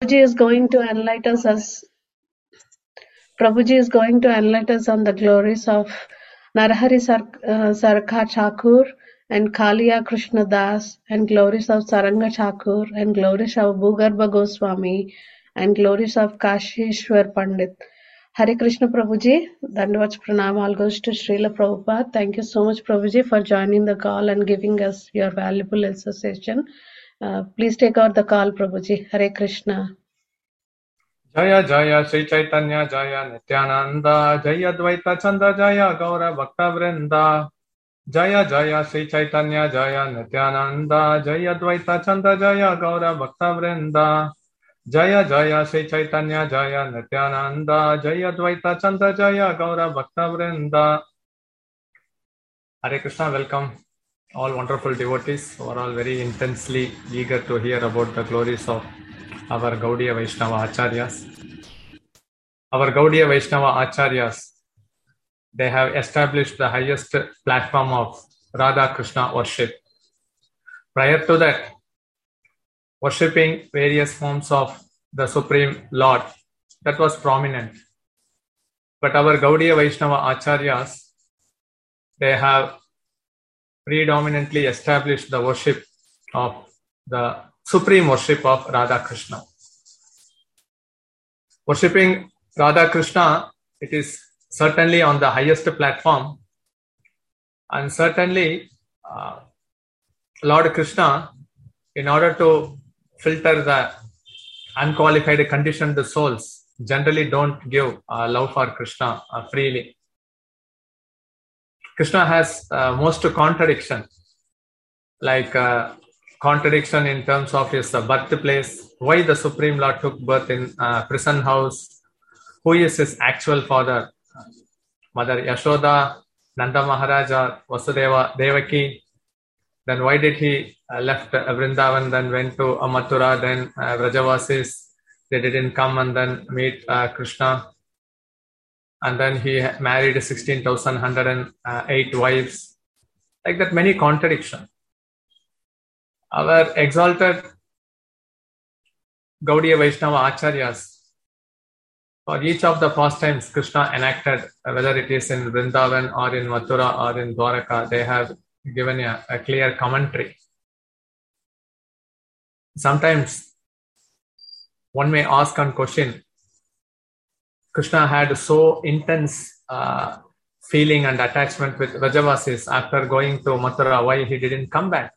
is going to enlighten us. Prabhuji is going to enlighten us on the glories of Narahari Sarkar Thakur and Kaliya Krishna Das, and glories of Saranga Thakur, and glories of Bhugarbha Goswami, and glories of Kashishwar Pandit. Hare Krishna Prabhuji, Dandavats Pranam all goes to Srila Prabhupada. Thank you so much Prabhuji for joining the call and giving us your valuable association. Please take out the call Prabhuji. Hare Krishna. Jaya Jaya Sri Chaitanya Jaya Nityananda Jaya Dvaita Chanda Jaya Gaura Bhakta Vrinda Jaya Jaya Sri Chaitanya Jaya Nityananda Jaya Dvaita Chanda Jaya Gaura Bhakta Vrinda Jaya Jaya Sri Chaitanya Jaya Nityananda Jaya Dvaita Chanda Jaya Gaura Bhakta Vrinda. Hare Krishna, welcome all wonderful devotees who are all very intensely eager to hear about the glories of our Gaudiya Vaishnava Acharyas. Our Gaudiya Vaishnava Acharyas, they have established the highest platform of Radha Krishna worship. Prior to that, worshipping various forms of the Supreme Lord, that was prominent. But our Gaudiya Vaishnava Acharyas, they have predominantly established the worship of the supreme worship of Radha Krishna. Worshipping Radha Krishna, it is certainly on the highest platform, and certainly Lord Krishna, in order to filter the unqualified conditioned souls, generally don't give love for Krishna freely. Krishna has most contradiction, like contradiction in terms of his birthplace, why the Supreme Lord took birth in prison house, who is his actual father, Mother Yashoda, Nanda Maharaja, Vasudeva, Devaki. Then why did he left Vrindavan, then went to Mathura, then Vrajavasis, they didn't come and then meet Krishna. And then he married 16,108 wives. Like that, many contradictions. Our exalted Gaudiya Vaishnava Acharyas, for each of the pastimes Krishna enacted, whether it is in Vrindavan or in Mathura or in Dwaraka, they have given a clear commentary. Sometimes one may ask and question, Krishna had so intense feeling and attachment with Vrajavasis after going to Mathura, why he didn't come back?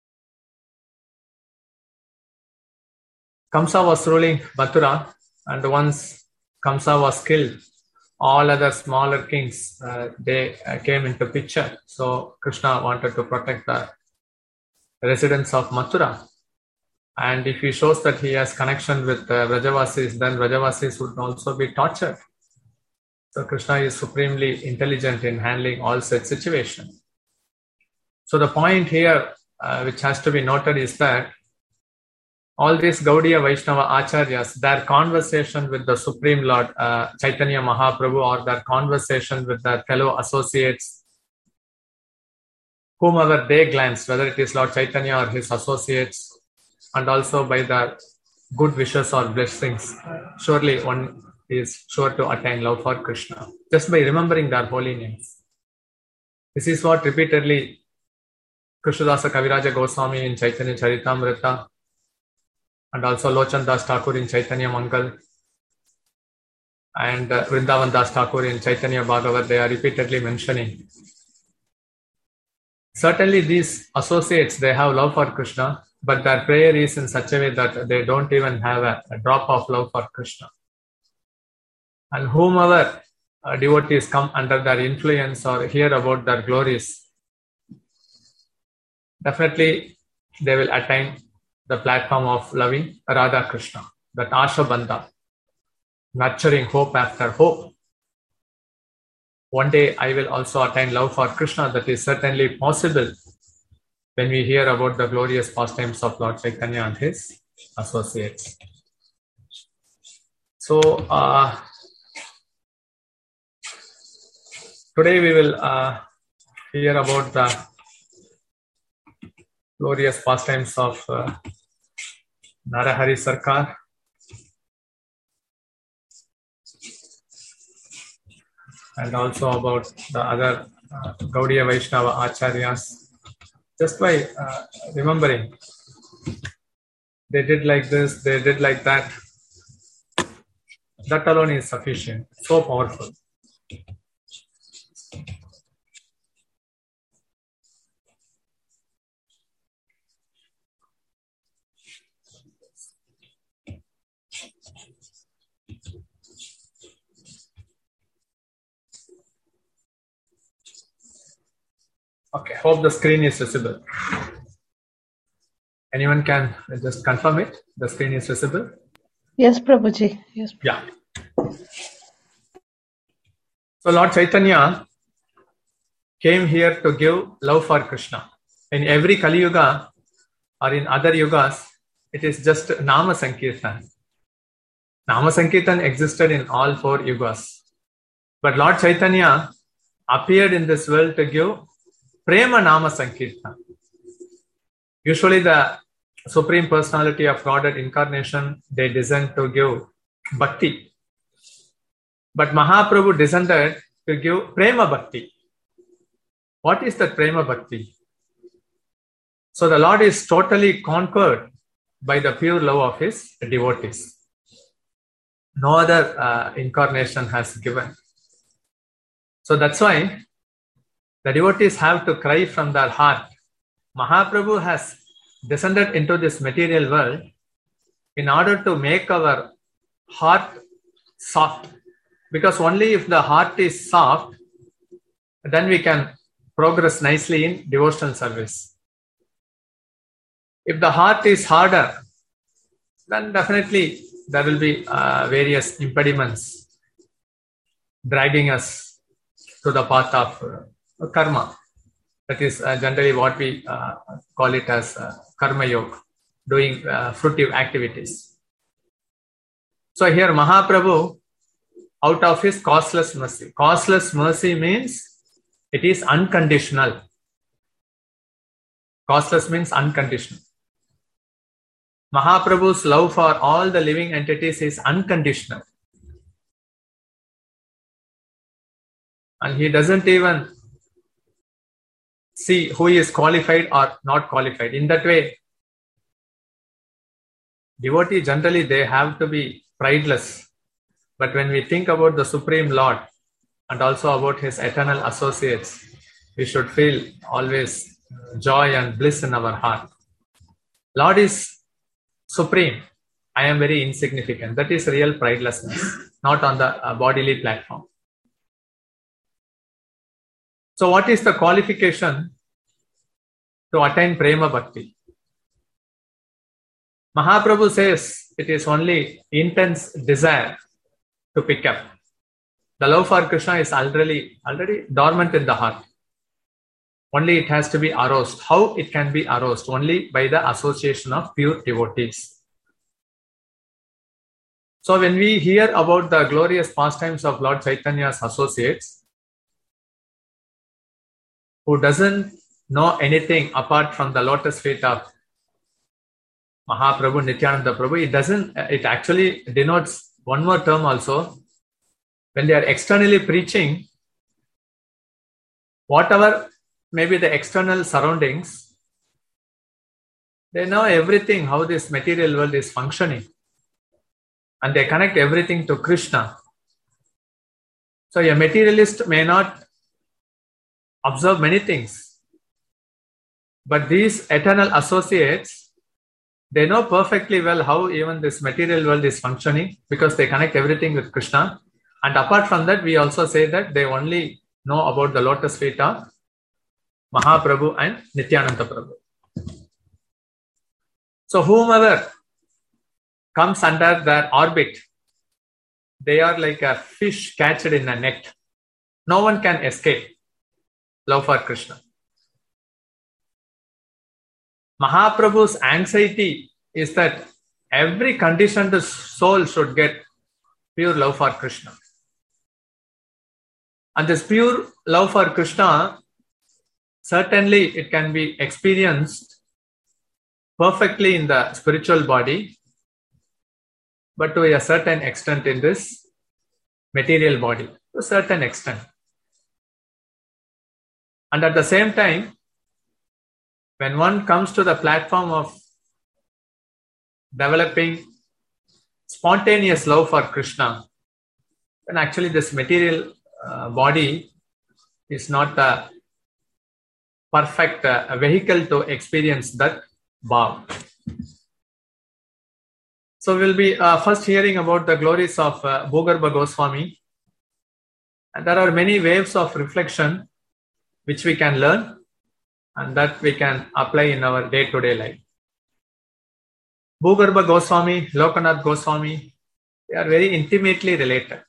Kamsa was ruling Mathura, and once Kamsa was killed, all other smaller kings, they came into picture. So Krishna wanted to protect the residents of Mathura. And if he shows that he has connection with Vrajavasis, then Vrajavasis would also be tortured. So Krishna is supremely intelligent in handling all such situations. So the point here which has to be noted is that all these Gaudiya Vaishnava Acharyas, their conversation with the Supreme Lord Chaitanya Mahaprabhu, or their conversation with their fellow associates, whomever they glance, whether it is Lord Chaitanya or his associates, and also by the good wishes or blessings, surely one is sure to attain love for Krishna, just by remembering their holy names. This is what repeatedly Krishnadasa Kaviraja Goswami in Chaitanya Charitamrita, and also Lochan Das Thakur in Chaitanya Mangal, and Vrindavan Das Thakur in Chaitanya Bhagavat, they are repeatedly mentioning. Certainly these associates, they have love for Krishna, but their prayer is in such a way that they don't even have a drop of love for Krishna. And whomever devotees come under their influence or hear about their glories, definitely they will attain the platform of loving Radha Krishna, that Asha Bandha, nurturing hope after hope. One day I will also attain love for Krishna. That is certainly possible when we hear about the glorious pastimes of Lord Chaitanya and his associates. So today we will hear about the glorious pastimes of Narahari Sarkar and also about the other Gaudiya Vaishnava Acharyas. Just by remembering, they did like this, they did like that, that alone is sufficient. So powerful. Okay, hope the screen is visible. Anyone can just confirm it? The screen is visible? Yes, Prabhuji. Yes. Yeah. So Lord Chaitanya came here to give love for Krishna. In every Kali Yuga or in other yugas, it is just Nama Sankirtan. Nama Sankirtan existed in all 4 yugas. But Lord Chaitanya appeared in this world to give Prema Nama Sankirtan. Usually the Supreme Personality of Godhead incarnation, they descend to give Bhakti. But Mahaprabhu descended to give Prema Bhakti. What is that Prema Bhakti? So the Lord is totally conquered by the pure love of his devotees. No other incarnation has given. So that's why the devotees have to cry from their heart. Mahaprabhu has descended into this material world in order to make our heart soft. Because only if the heart is soft, then we can progress nicely in devotional service. If the heart is harder, then definitely there will be various impediments dragging us to the path of karma. That is generally what we call it as karma yoga, doing fruitive activities. So here Mahaprabhu, out of his causeless mercy. Causeless mercy means it is unconditional. Causeless means unconditional. Mahaprabhu's love for all the living entities is unconditional. And he doesn't even see who is qualified or not qualified. In that way, devotee generally they have to be prideless. But when we think about the Supreme Lord and also about his eternal associates, we should feel always joy and bliss in our heart. Lord is supreme. I am very insignificant. That is real pridelessness, not on the bodily platform. So what is the qualification to attain Prema Bhakti? Mahaprabhu says it is only intense desire to pick up. The love for Krishna is already dormant in the heart. Only it has to be aroused. How it can be aroused? Only by the association of pure devotees. So when we hear about the glorious pastimes of Lord Chaitanya's associates, who doesn't know anything apart from the lotus feet of Mahaprabhu, Nityananda Prabhu, it actually denotes one more term also. When they are externally preaching, whatever may be the external surroundings, they know everything, how this material world is functioning. And they connect everything to Krishna. So a materialist may not observe many things. But these eternal associates, they know perfectly well how even this material world is functioning because they connect everything with Krishna. And apart from that, we also say that they only know about the lotus feet of Mahaprabhu and Nityananda Prabhu. So whomever comes under their orbit, they are like a fish catched in a net. No one can escape love for Krishna. Mahaprabhu's anxiety is that every conditioned soul should get pure love for Krishna. And this pure love for Krishna, certainly it can be experienced perfectly in the spiritual body, but to a certain extent in this material body. to a certain extent. And at the same time, when one comes to the platform of developing spontaneous love for Krishna, then actually this material body is not a perfect vehicle to experience that bhav. So we'll be first hearing about the glories of Bhugarbha Goswami. And there are many waves of reflection which we can learn and that we can apply in our day-to-day life. Bhugarbha Goswami, Lokanath Goswami, they are very intimately related.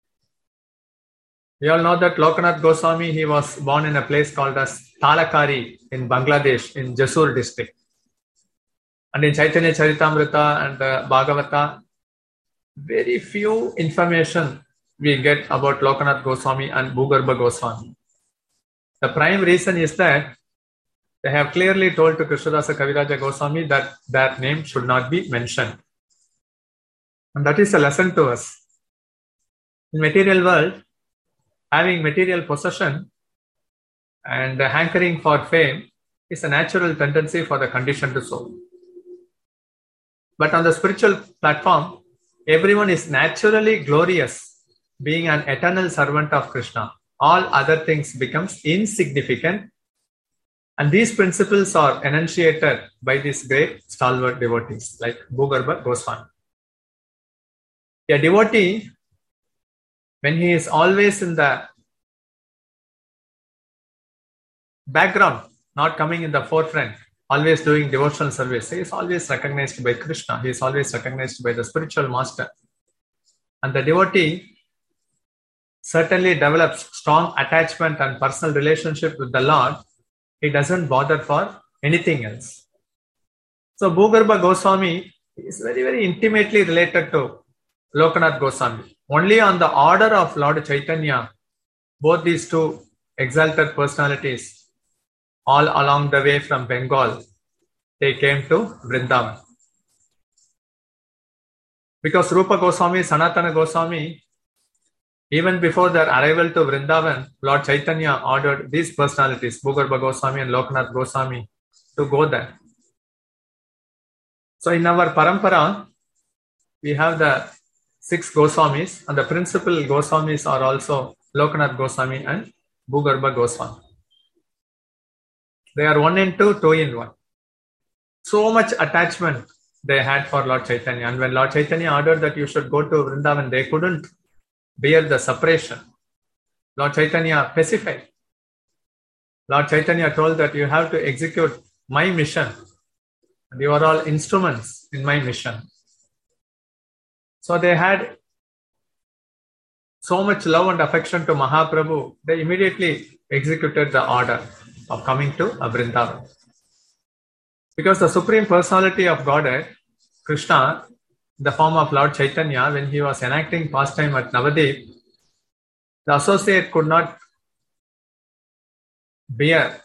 We all know that Lokanath Goswami, he was born in a place called as Talakari in Bangladesh, in Jessore district. And in Chaitanya Charitamrita and Bhagavata, very few information we get about Lokanath Goswami and Bhugarbha Goswami. The prime reason is that they have clearly told to Krishnadasa Kaviraja Goswami that their name should not be mentioned. And that is a lesson to us. In material world, having material possession and hankering for fame is a natural tendency for the conditioned soul. But on the spiritual platform, everyone is naturally glorious, being an eternal servant of Krishna. All other things becomes insignificant. And these principles are enunciated by these great stalwart devotees like Bhugarbha Goswami. A devotee, when he is always in the background, not coming in the forefront, always doing devotional service, he is always recognized by Krishna. He is always recognized by the spiritual master. And the devotee certainly develops strong attachment and personal relationship with the Lord. He doesn't bother for anything else. So Bhugarbha Goswami is very, very intimately related to Lokanath Goswami. Only on the order of Lord Chaitanya, both these two exalted personalities, all along the way from Bengal, they came to Vrindavan. Because Rupa Goswami, Sanatana Goswami, even before their arrival to Vrindavan, Lord Chaitanya ordered these personalities, Bhugarbha Goswami and Lokanath Goswami, to go there. So in our parampara, we have the 6 Goswamis, and the principal Goswamis are also Lokanath Goswami and Bhugarbha Goswami. They are 1 in 2, 2 in 1. So much attachment they had for Lord Chaitanya. And when Lord Chaitanya ordered that you should go to Vrindavan, they couldn't bear the separation. Lord Chaitanya pacified. Lord Chaitanya told that you have to execute my mission. And you are all instruments in my mission. So they had so much love and affection to Mahaprabhu, they immediately executed the order of coming to Vrindavan. Because the Supreme Personality of Godhead, Krishna, in the form of Lord Chaitanya, when he was enacting pastime at Navadip, the associate could not bear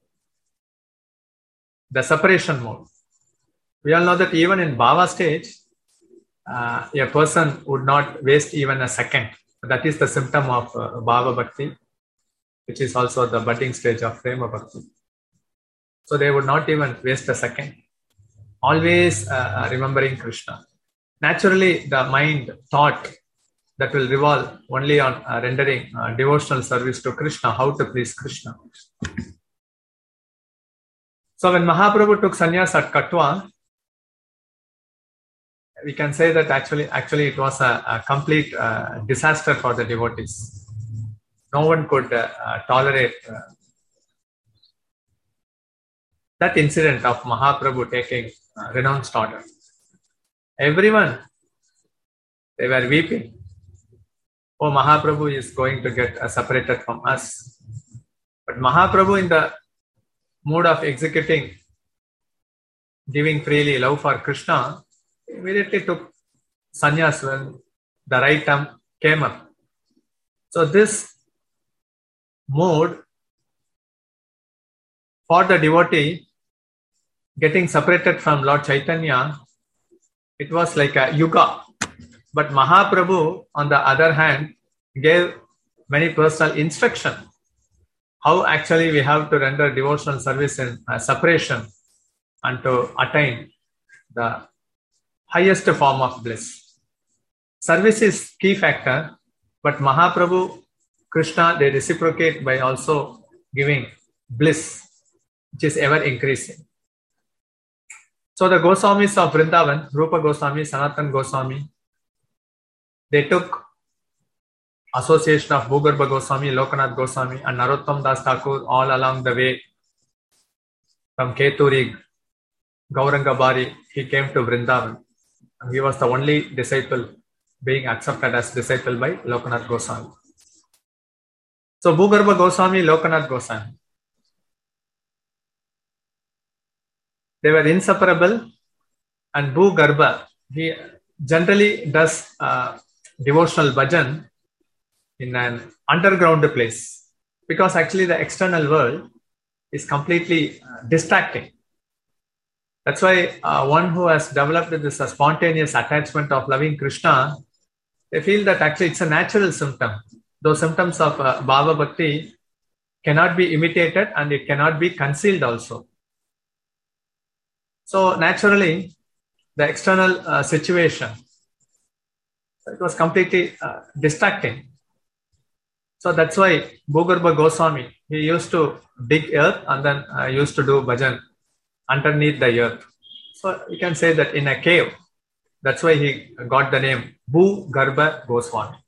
the separation mode. We all know that even in Bhava stage, a person would not waste even a second. That is the symptom of Bhava Bhakti, which is also the budding stage of Prema Bhakti. So they would not even waste a second. Always remembering Krishna. Naturally, the mind thought that will revolve only on rendering devotional service to Krishna, how to please Krishna. So when Mahaprabhu took sannyas at Katwa, we can say that actually it was a complete disaster for the devotees. No one could tolerate that incident of Mahaprabhu taking renounced order. Everyone, they were weeping. Oh, Mahaprabhu is going to get separated from us. But Mahaprabhu, in the mood of executing, giving freely love for Krishna, immediately took sannyas when the right time came up. So this mood for the devotee getting separated from Lord Chaitanya, it was like a yuga. But Mahaprabhu, on the other hand, gave many personal instruction how actually we have to render devotional service in separation and to attain the highest form of bliss. Service is key factor, but Mahaprabhu, Krishna, they reciprocate by also giving bliss, which is ever increasing. So the Goswamis of Vrindavan, Rupa Goswami, Sanatan Goswami, they took association of Bhugarbha Goswami, Lokanath Goswami and Narottam Das Thakur all along the way. From Keturi, Gauranga Bari, he came to Vrindavan. And he was the only disciple being accepted as disciple by Lokanath Goswami. So Bhugarbha Goswami, Lokanath Goswami, they were inseparable, and Bhugarbha, he generally does devotional bhajan in an underground place, because actually the external world is completely distracting. That's why one who has developed this spontaneous attachment of loving Krishna, they feel that actually it's a natural symptom. Those symptoms of Bhava Bhakti cannot be imitated and it cannot be concealed also. So naturally, the external situation, it was completely distracting. So that's why Bhugarbha Goswami, he used to dig earth and then used to do bhajan underneath the earth. So you can say that in a cave. That's why he got the name Bhugarbha Goswami.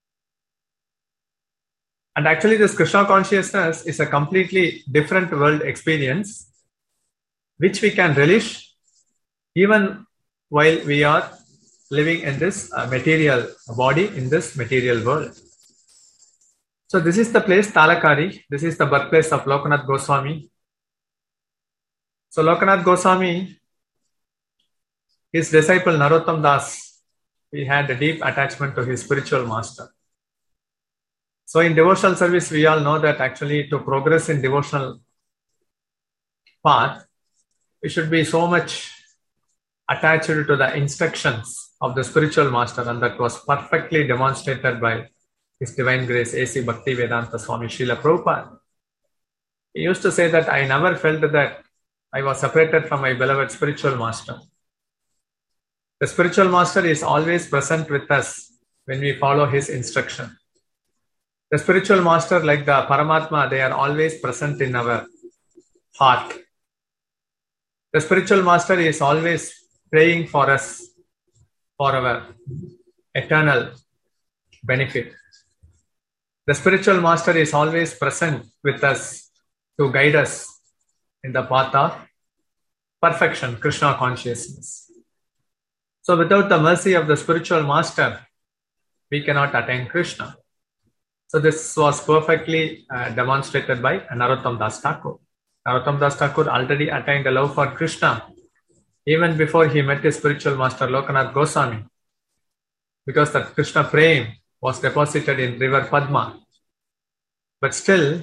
And actually this Krishna consciousness is a completely different world experience, which we can relish even while we are living in this material body, in this material world. So this is the place Talakari. This is the birthplace of Lokanath Goswami. So Lokanath Goswami, his disciple Narottam Das, he had a deep attachment to his spiritual master. So in devotional service, we all know that actually to progress in devotional path, we should be so much attached to the instructions of the spiritual master, and that was perfectly demonstrated by His Divine Grace A.C. Bhaktivedanta Swami Srila Prabhupada. He used to say that I never felt that I was separated from my beloved spiritual master. The spiritual master is always present with us when we follow his instruction. The spiritual master, like the Paramatma, they are always present in our heart. The spiritual master is always praying for us, for our eternal benefit. The spiritual master is always present with us to guide us in the path of perfection, Krishna consciousness. So without the mercy of the spiritual master, we cannot attain Krishna. So this was perfectly demonstrated by Narottam Das Thakur. Narottam Das Thakur already attained a love for Krishna even before he met his spiritual master Lokanath Goswami, because that Krishna Prem was deposited in river Padma. But still,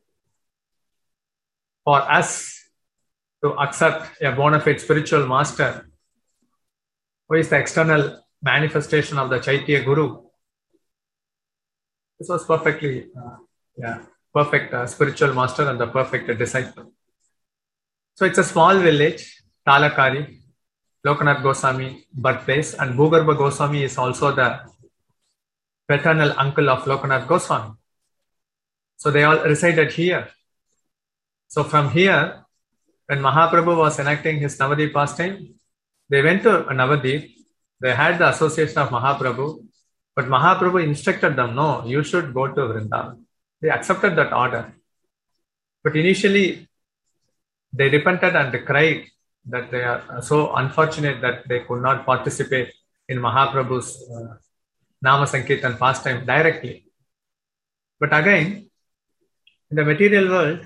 for us to accept a bona fide spiritual master, who is the external manifestation of the Chaitya Guru, this was perfectly perfect spiritual master and the perfect disciple. So it's a small village, Talakari, Lokanath Goswami birthplace, and Bhugarbha Goswami is also the paternal uncle of Lokanath Goswami. So they all resided here. So from here, when Mahaprabhu was enacting his Navadip pastime, they went to Navadip. They had the association of Mahaprabhu, but Mahaprabhu instructed them, no, you should go to Vrindavan. They accepted that order. But initially, they repented and cried that they are so unfortunate that they could not participate in Mahaprabhu's Nama Sankirtan pastime directly. But again, in the material world,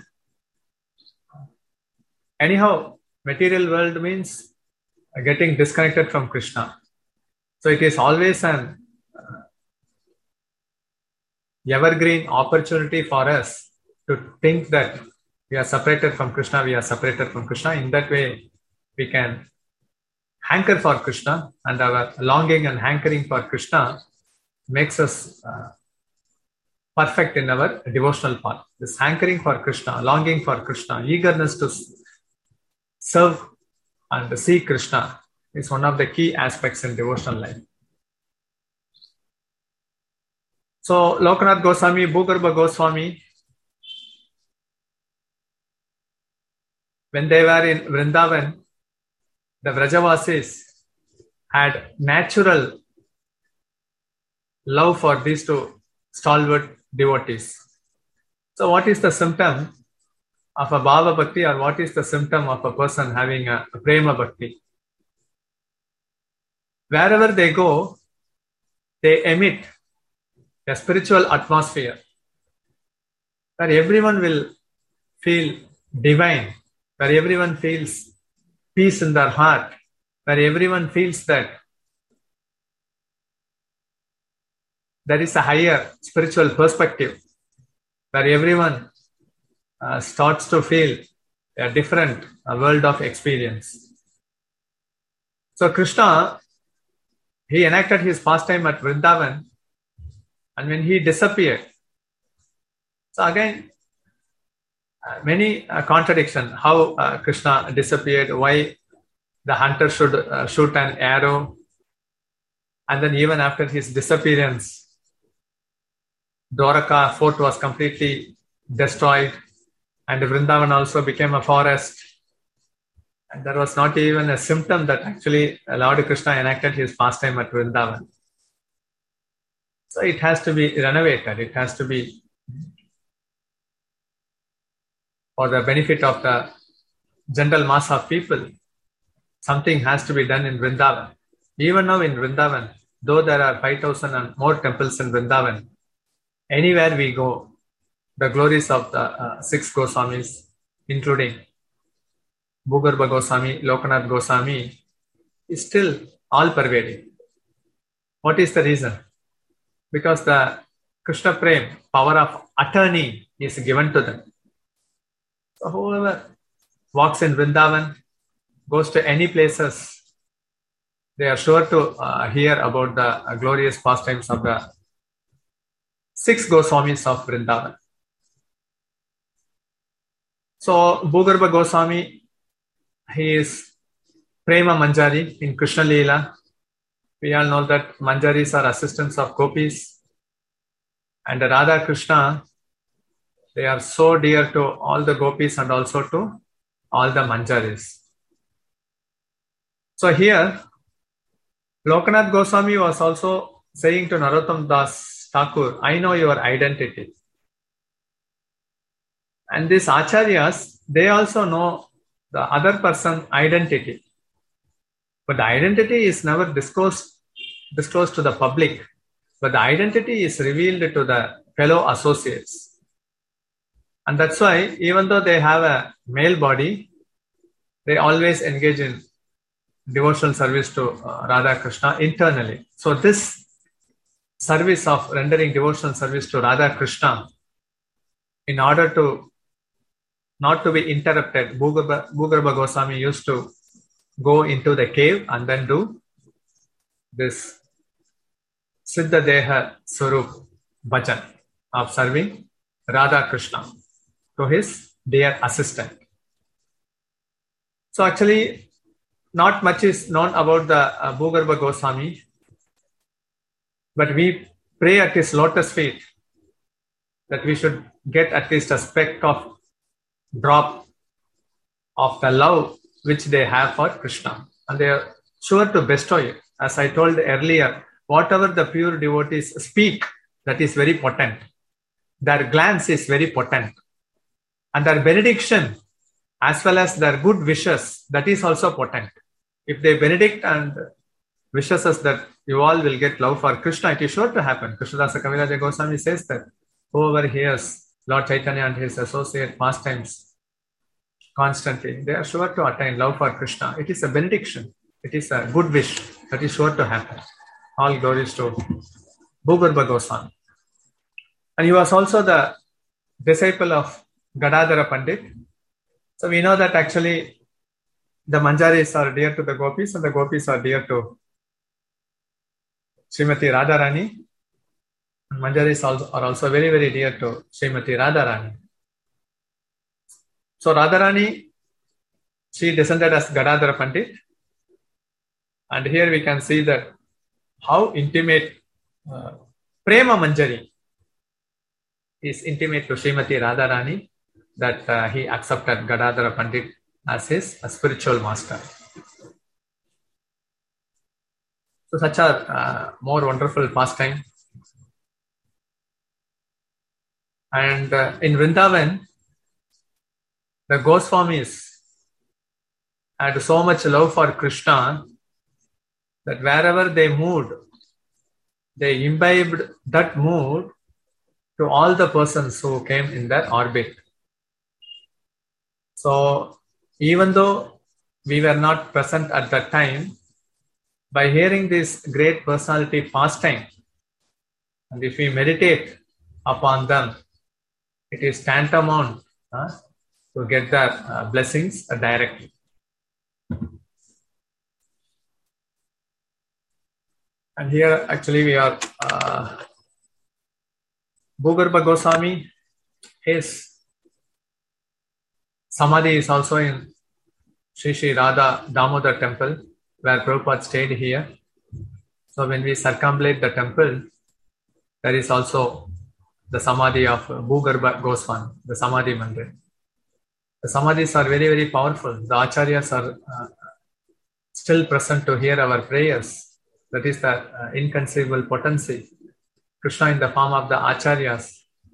anyhow, material world means getting disconnected from Krishna. So it is always an evergreen opportunity for us to think that we are separated from Krishna, we are separated from Krishna. In that way, we can hanker for Krishna, and our longing and hankering for Krishna makes us perfect in our devotional path. This hankering for Krishna, longing for Krishna, eagerness to serve and see Krishna is one of the key aspects in devotional life. So Lokanath Goswami, Bhugarbha Goswami, when they were in Vrindavan, the Vrajavasis had natural love for these two stalwart devotees. So what is the symptom of a Bhava Bhakti, or what is the symptom of a person having a Prema Bhakti? Wherever they go, they emit a spiritual atmosphere where everyone will feel divine, where everyone feels peace in their heart, where everyone feels that there is a higher spiritual perspective, where everyone starts to feel a different world of experience. So Krishna, he enacted his pastime at Vrindavan, and when he disappeared, so again, many contradiction, how Krishna disappeared, why the hunter should shoot an arrow, and then even after his disappearance, Dwaraka fort was completely destroyed, and Vrindavan also became a forest. And there was not even a symptom that actually Lord Krishna enacted his pastime at Vrindavan. So it has to be renovated. It has to be for the benefit of the general mass of people. Something has to be done in Vrindavan. Even now in Vrindavan, though there are 5,000 and more temples in Vrindavan, anywhere we go, the glories of the 6 Goswamis, including Bhugarbha Goswami, Lokanath Goswami, is still all pervading. What is the reason? Because the Krishna Prem, power of attorney, is given to them. So whoever walks in Vrindavan, goes to any places, they are sure to hear about the glorious pastimes of the 6 Goswamis of Vrindavan. So Bhugarbha Goswami, he is Prema Manjari in Krishna Leela. We all know that Manjaris are assistants of gopis. And Radha Krishna, they are so dear to all the gopis and also to all the Manjaris. So here, Lokanath Goswami was also saying to Narottam Das Thakur, I know your identity. And these acharyas, they also know the other person's identity. But the identity is never disclosed to the public. But the identity is revealed to the fellow associates. And that's why, even though they have a male body, they always engage in devotional service to Radha Krishna internally. So this service of rendering devotional service to Radha Krishna, in order to not to be interrupted, Bhugarbha Goswami used to go into the cave and then do this Siddha Deha Swarup Bhajan of serving Radha Krishna to his dear assistant. So actually, not much is known about the Bhugarbha Goswami, but we pray at his lotus feet that we should get at least a speck of drop of the love which they have for Krishna. And they are sure to bestow it. As I told earlier, whatever the pure devotees speak, that is very potent. Their glance is very potent. And their benediction, as well as their good wishes, that is also potent. If they benedict and wishes us that you all will get love for Krishna, it is sure to happen. Krishnadasa Kaviraja Goswami says that whoever hears Lord Chaitanya and his associate pastimes constantly, they are sure to attain love for Krishna. It is a benediction. It is a good wish that is sure to happen. All glories to Bhugarbha Goswami. And he was also the disciple of Gadadhara Pandit. So we know that actually the Manjaris are dear to the gopis and the gopis are dear to Srimati Radharani. Manjaris are also very, very dear to Srimati Radharani. So Radharani, she descended as Gadadhara Pandit. And here we can see that how intimate Prema Manjari is intimate to Srimati Radharani, that he accepted Gadadhara Pandit as his spiritual master. So such a more wonderful pastime. And in Vrindavan, the Goswamis had so much love for Krishna that wherever they moved, they imbibed that mood to all the persons who came in their orbit. So even though we were not present at that time, by hearing this great personality pastime, and if we meditate upon them, it is tantamount to get their blessings directly. And here actually we are Bhugarbha Goswami, his Samadhi is also in Sri Sri Radha Damodar temple, where Prabhupada stayed here. So when we circumambulate the temple, there is also the Samadhi of Bhugarbha Goswami, the Samadhi Mandir. The Samadhis are very, very powerful. The Acharyas are still present to hear our prayers. That is the inconceivable potency. Krishna in the form of the Acharyas,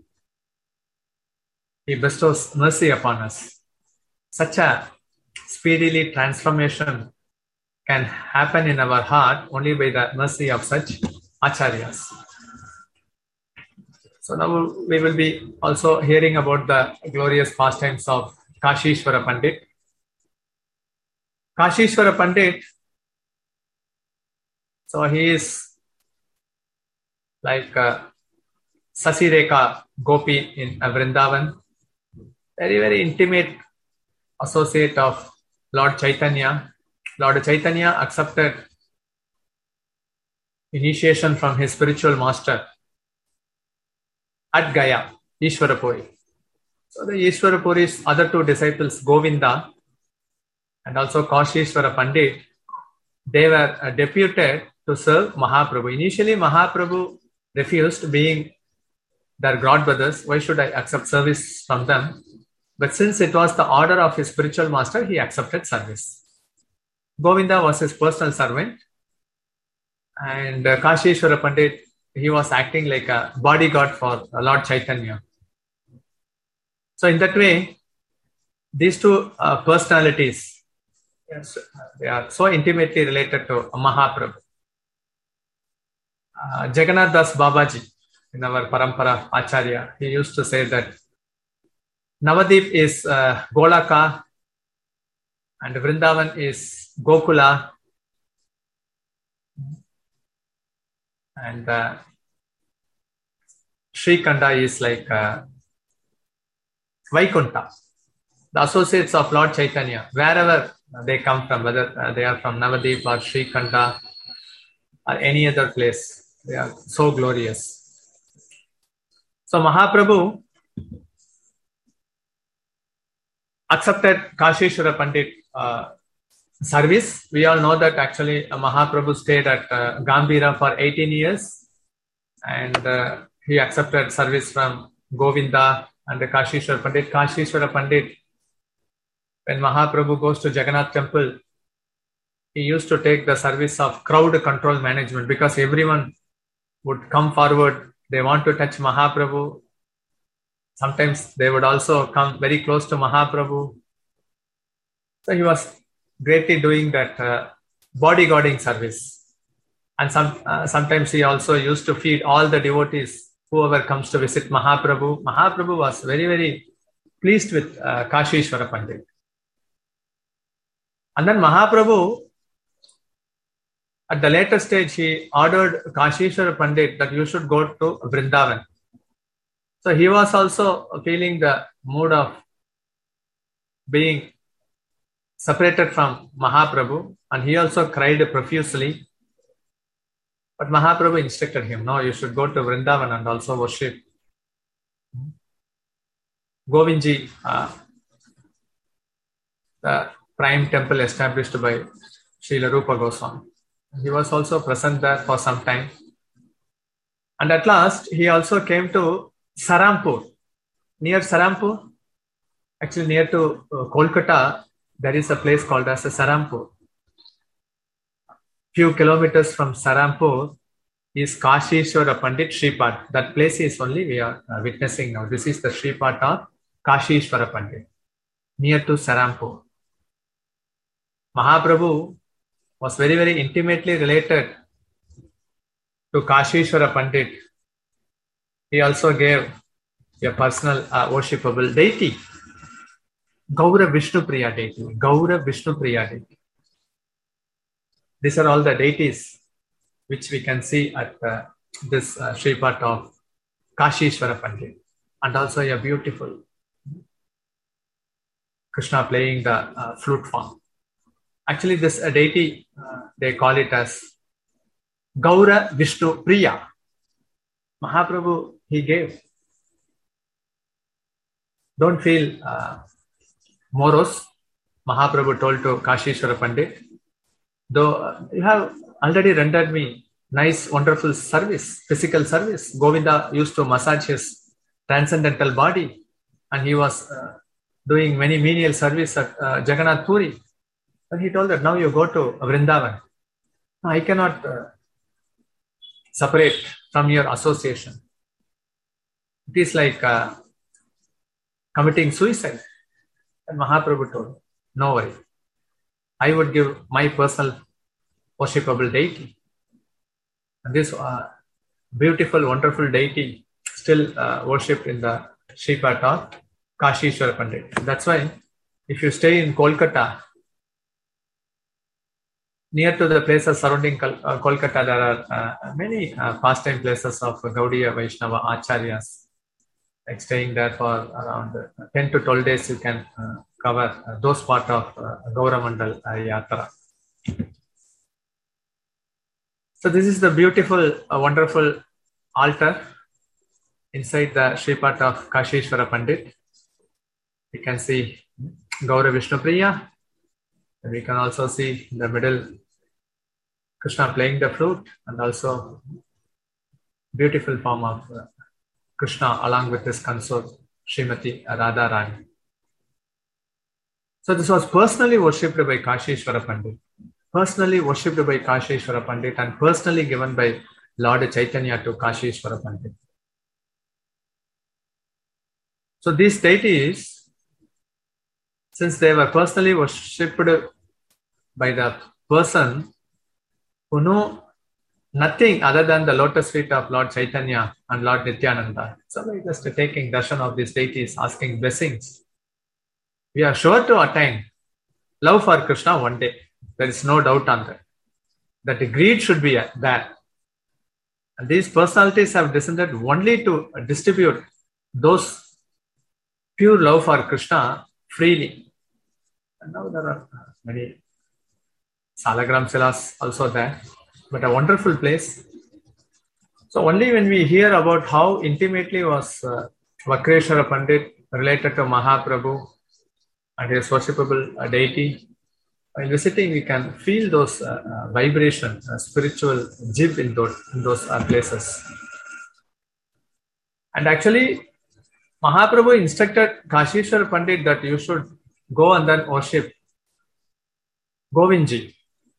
he bestows mercy upon us. Such a speedily transformation can happen in our heart only by the mercy of such Acharyas. So now we will be also hearing about the glorious pastimes of Kashishwara Pandit. Kashishwara Pandit, so he is like Sasireka Gopi in Vrindavan, very, very intimate associate of Lord Chaitanya. Lord Chaitanya accepted initiation from his spiritual master at Gaya, Ishwarapuri. So the Ishwarapuri's other two disciples, Govinda and also Kashishwara Pandit, they were deputed to serve Mahaprabhu. Initially, Mahaprabhu refused, being their godbrothers. Why should I accept service from them? But since it was the order of his spiritual master, he accepted service. Govinda was his personal servant, and Kashishwara Pandit, he was acting like a bodyguard for Lord Chaitanya. So in that way, these two personalities, yes, they are so intimately related to Mahaprabhu. Jagannath Das Babaji, in our Parampara Acharya, he used to say that Navadip is Golaka and Vrindavan is Gokula, and Srikhanda is like Vaikunta. The associates of Lord Chaitanya, wherever they come from, whether they are from Navadip or Srikhanda or any other place, they are so glorious. So Mahaprabhu accepted Kashishwara Pandit service. We all know that actually Mahaprabhu stayed at Gambhira for 18 years, and he accepted service from Govinda and the Kashishwara Pandit. Kashishwara Pandit, when Mahaprabhu goes to Jagannath temple, he used to take the service of crowd control management, because everyone would come forward. They want to touch Mahaprabhu. Sometimes they would also come very close to Mahaprabhu. So he was greatly doing that bodyguarding service. And sometimes he also used to feed all the devotees, whoever comes to visit Mahaprabhu. Mahaprabhu was very, very pleased with Kashishwara Pandit. And then Mahaprabhu, at the later stage, he ordered Kashishwara Pandit that you should go to Vrindavan. So he was also feeling the mood of being separated from Mahaprabhu, and he also cried profusely. But Mahaprabhu instructed him, no, you should go to Vrindavan and also worship Govindji, the prime temple established by Srila Rupa Goswami. He was also present there for some time. And at last, he also came to Sarampur. Near Sarampur, actually near to Kolkata, there is a place called as Sarampur. Few kilometers from Sarampur is Kashishwara Pandit Shripad. That place is only we are witnessing now. This is the Shripad of Kashishwara Pandit, near to Sarampur. Mahaprabhu was very, very intimately related to Kashishwara Pandit. He also gave a personal worshipable deity, Gaura Vishnupriya deity, Gaura Vishnupriya deity. These are all the deities which we can see at this Shripad of Kashishwara Pandit. And also a beautiful Krishna playing the flute form. Actually, this deity, they call it as Gaura Vishnu Priya. Mahaprabhu, he gave. Don't feel morose. Mahaprabhu told to Kashishwara Pandit, though you have already rendered me nice, wonderful service, physical service. Govinda used to massage his transcendental body, and he was doing many menial service at Jagannath Puri. And he told that now you go to Vrindavan. I cannot separate from your association. It is like committing suicide. And Mahaprabhu told, no worry. I would give my personal worshipable deity. And this beautiful, wonderful deity still worshipped in the Shripad of Kashishwara Pandit. That's why if you stay in Kolkata, near to the places surrounding Kolkata, there are many pastime places of Gaudiya Vaishnava Acharyas. Like staying there for around 10 to 12 days, you can cover those part of Gauramandal Yatra. So this is the beautiful, wonderful altar inside the Shripad of Kashishwara Pandit. You can see Gaura Vishnupriya. And we can also see in the middle Krishna playing the flute, and also beautiful form of Krishna along with his consort Srimati Radharani. So this was personally worshipped by Kashishwara Pandit, personally worshipped by Kashishwara Pandit, and personally given by Lord Chaitanya to Kashishwara Pandit. So these deities, since they were personally worshipped by the person who knew nothing other than the lotus feet of Lord Chaitanya and Lord Nityananda. So by just taking darshan of these deities, asking blessings, we are sure to attain love for Krishna one day. There is no doubt on that. That the greed should be there. And these personalities have descended only to distribute those pure love for Krishna freely. And now there are many Salagram Silas also there, but a wonderful place. So only when we hear about how intimately was Vakreshwara Pandit related to Mahaprabhu and his worshipable deity, while visiting we can feel those vibrations, spiritual jib in those places. And actually Mahaprabhu instructed Kashishwara Pandit that you should go and then worship Govindji.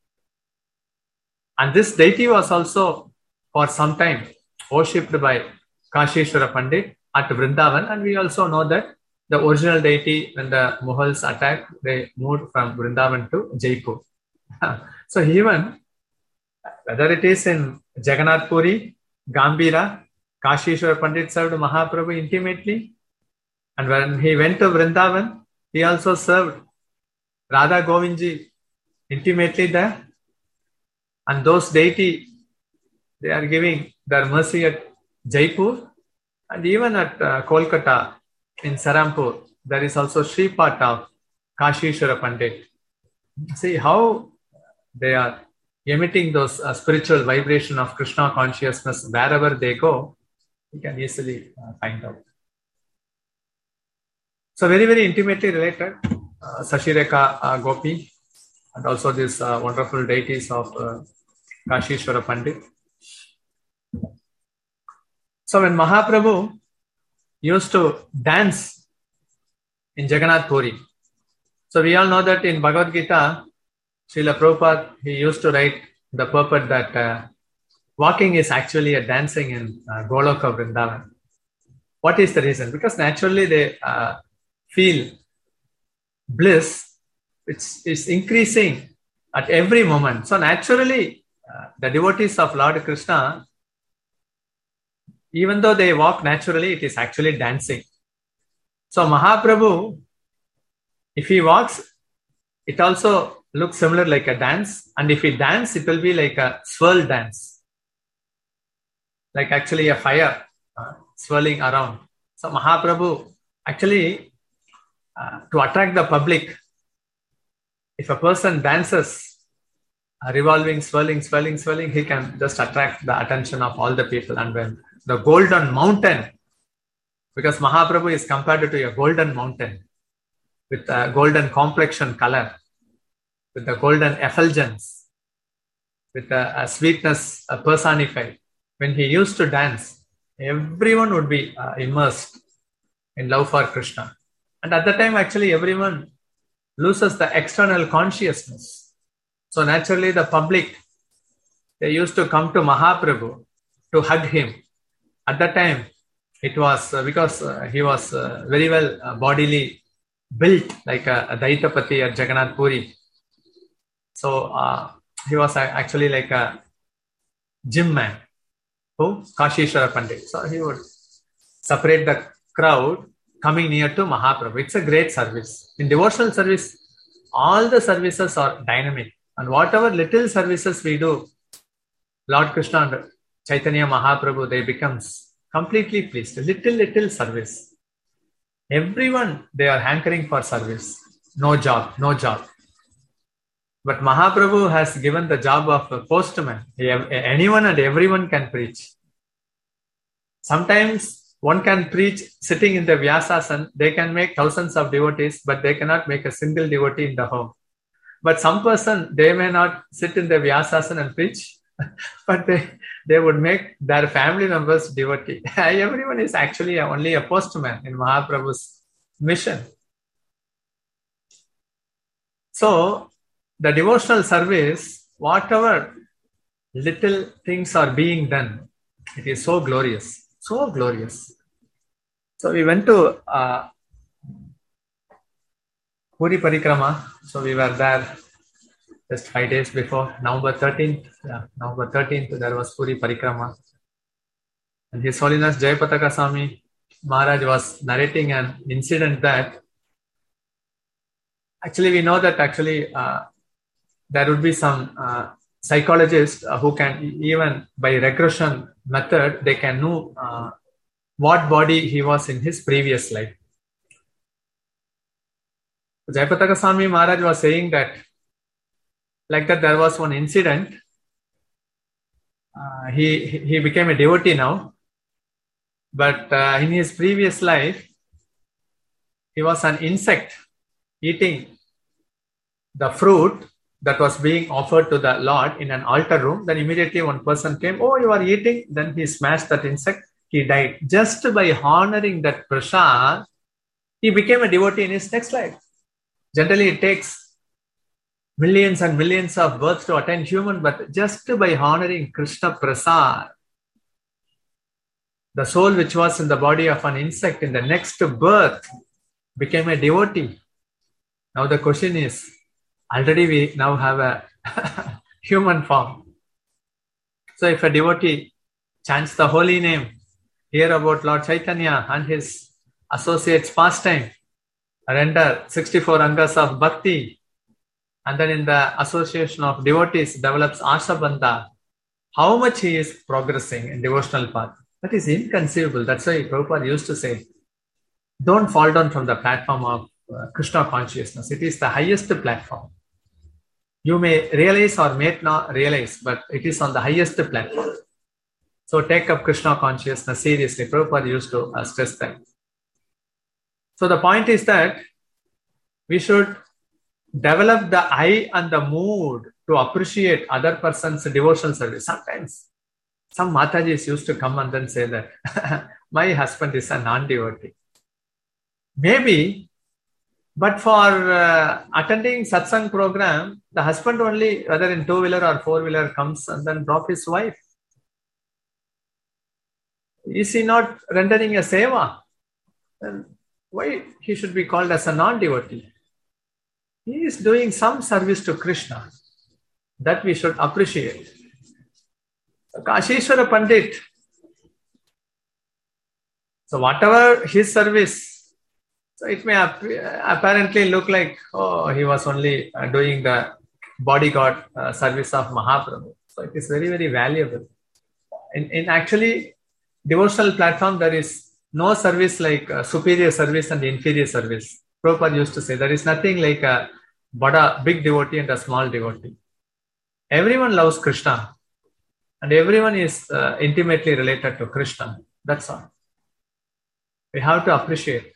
And this deity was also for some time worshipped by Kashishwara Pandit at Vrindavan. And we also know that the original deity, when the Mughals attacked, they moved from Vrindavan to Jaipur. So even whether it is in Jagannath Puri, Gambhira, Kashishwara Pandit served Mahaprabhu intimately. And when he went to Vrindavan, he also served Radha Govindji intimately there. And those deity, they are giving their mercy at Jaipur, and even at Kolkata in Sarampur, there is also Shripad of Kashishwara Pandit. See how they are emitting those spiritual vibration of Krishna consciousness wherever they go, you can easily find out. So very, very intimately related, Sashireka Gopi, and also these wonderful deities of Kashishwara Pandit. So when Mahaprabhu used to dance in Jagannath Puri, so we all know that in Bhagavad Gita, Srila Prabhupada, he used to write the purport that walking is actually a dancing in Goloka Vrindavan. What is the reason? Because naturally they feel bliss, which is increasing at every moment. So naturally, the devotees of Lord Krishna, even though they walk naturally, it is actually dancing. So Mahaprabhu, if he walks, it also looks similar like a dance. And if he dance, it will be like a swirl dance. Like actually a fire swirling around. So Mahaprabhu, actually, to attract the public, if a person dances, revolving, swirling, he can just attract the attention of all the people. And when the golden mountain, because Mahaprabhu is compared to a golden mountain with a golden complexion color, with the golden effulgence, with a sweetness personified. When he used to dance, everyone would be immersed in love for Krishna. And at that time, actually, everyone loses the external consciousness. So naturally, the public, they used to come to Mahaprabhu to hug him. At that time, it was because he was very well bodily built like a Daitapati at Jagannath Puri. So he was actually like a gym man. Who? Kashishwara Pandit. So he would separate the crowd coming near to Mahaprabhu. It's a great service. In devotional service, all the services are dynamic. And whatever little services we do, Lord Krishna and Chaitanya Mahaprabhu, they becomes completely pleased. Little service. Everyone, they are hankering for service. No job. But Mahaprabhu has given the job of a postman. Anyone and everyone can preach. Sometimes one can preach sitting in the Vyasasana. They can make thousands of devotees, but they cannot make a single devotee in the home. But some person, they may not sit in the Vyasasana and preach, but they would make their family members devotee. Everyone is actually only a postman in Mahaprabhu's mission. So, the devotional service, whatever little things are being done, it is so glorious. So glorious. So we went to Puri Parikrama. So we were there just 5 days before, November 13th. Yeah, November 13th, there was Puri Parikrama. And His Holiness Jayapataka Swami Maharaj was narrating an incident that actually we know that actually there would be some psychologists who can, even by regression method, they can know what body he was in his previous life. Jayapataka Swami Maharaj was saying that, like that there was one incident. He became a devotee now, but in his previous life, he was an insect eating the fruit that was being offered to the Lord in an altar room. Then immediately one person came, "Oh, you are eating." Then he smashed that insect. He died. Just by honoring that prasad, he became a devotee in his next life. Generally, it takes millions and millions of births to attain human, but just by honoring Krishna prasad, the soul which was in the body of an insect in the next birth became a devotee. Now the question is, already we now have a human form. So if a devotee chants the holy name, hear about Lord Chaitanya and his associates' pastime, render 64 angas of bhakti, and then in the association of devotees develops ashabandha, how much he is progressing in devotional path. That is inconceivable. That's why Prabhupada used to say, don't fall down from the platform of Krishna consciousness. It is the highest platform. you may realize or may not realize, but it is on the highest platform. So take up Krishna consciousness seriously. Prabhupada used to stress that. So the point is that we should develop the eye and the mood to appreciate other person's devotional service. Sometimes some Matajis used to come and then say that my husband is a non-devotee. Maybe, but for attending satsang program, the husband only, whether in two-wheeler or four-wheeler, comes and then drop his wife. Is he not rendering a seva? Then why he should be called as a non-devotee? He is doing some service to Krishna that we should appreciate. Kashishwara Pandit, so whatever his service, so it may apparently look like, oh, he was only doing the bodyguard service of Mahaprabhu. So it is very, very valuable. In actually devotional platform, there is no service like superior service and inferior service. Prabhupada used to say there is nothing like a big devotee and a small devotee. Everyone loves Krishna and everyone is intimately related to Krishna. That's all. We have to appreciate.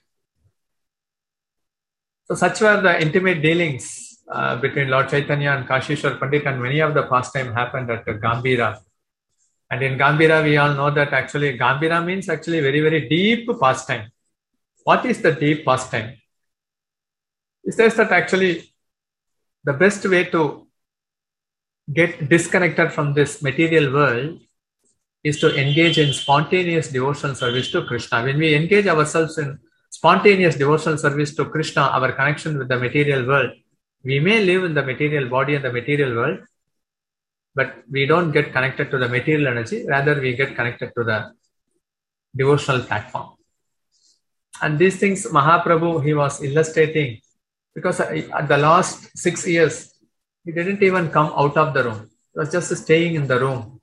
So such were the intimate dealings between Lord Chaitanya and Kashishwar Pandit, and many of the pastime happened at Gambhira. And in Gambhira, we all know that actually Gambhira means actually very, very deep pastime. What is the deep pastime? It says that actually the best way to get disconnected from this material world is to engage in spontaneous devotional service to Krishna. When we engage ourselves in spontaneous devotional service to Krishna, our connection with the material world, we may live in the material body and the material world, but we don't get connected to the material energy. Rather, we get connected to the devotional platform. And these things Mahaprabhu, he was illustrating, because at the last 6 years, he didn't even come out of the room. He was just staying in the room.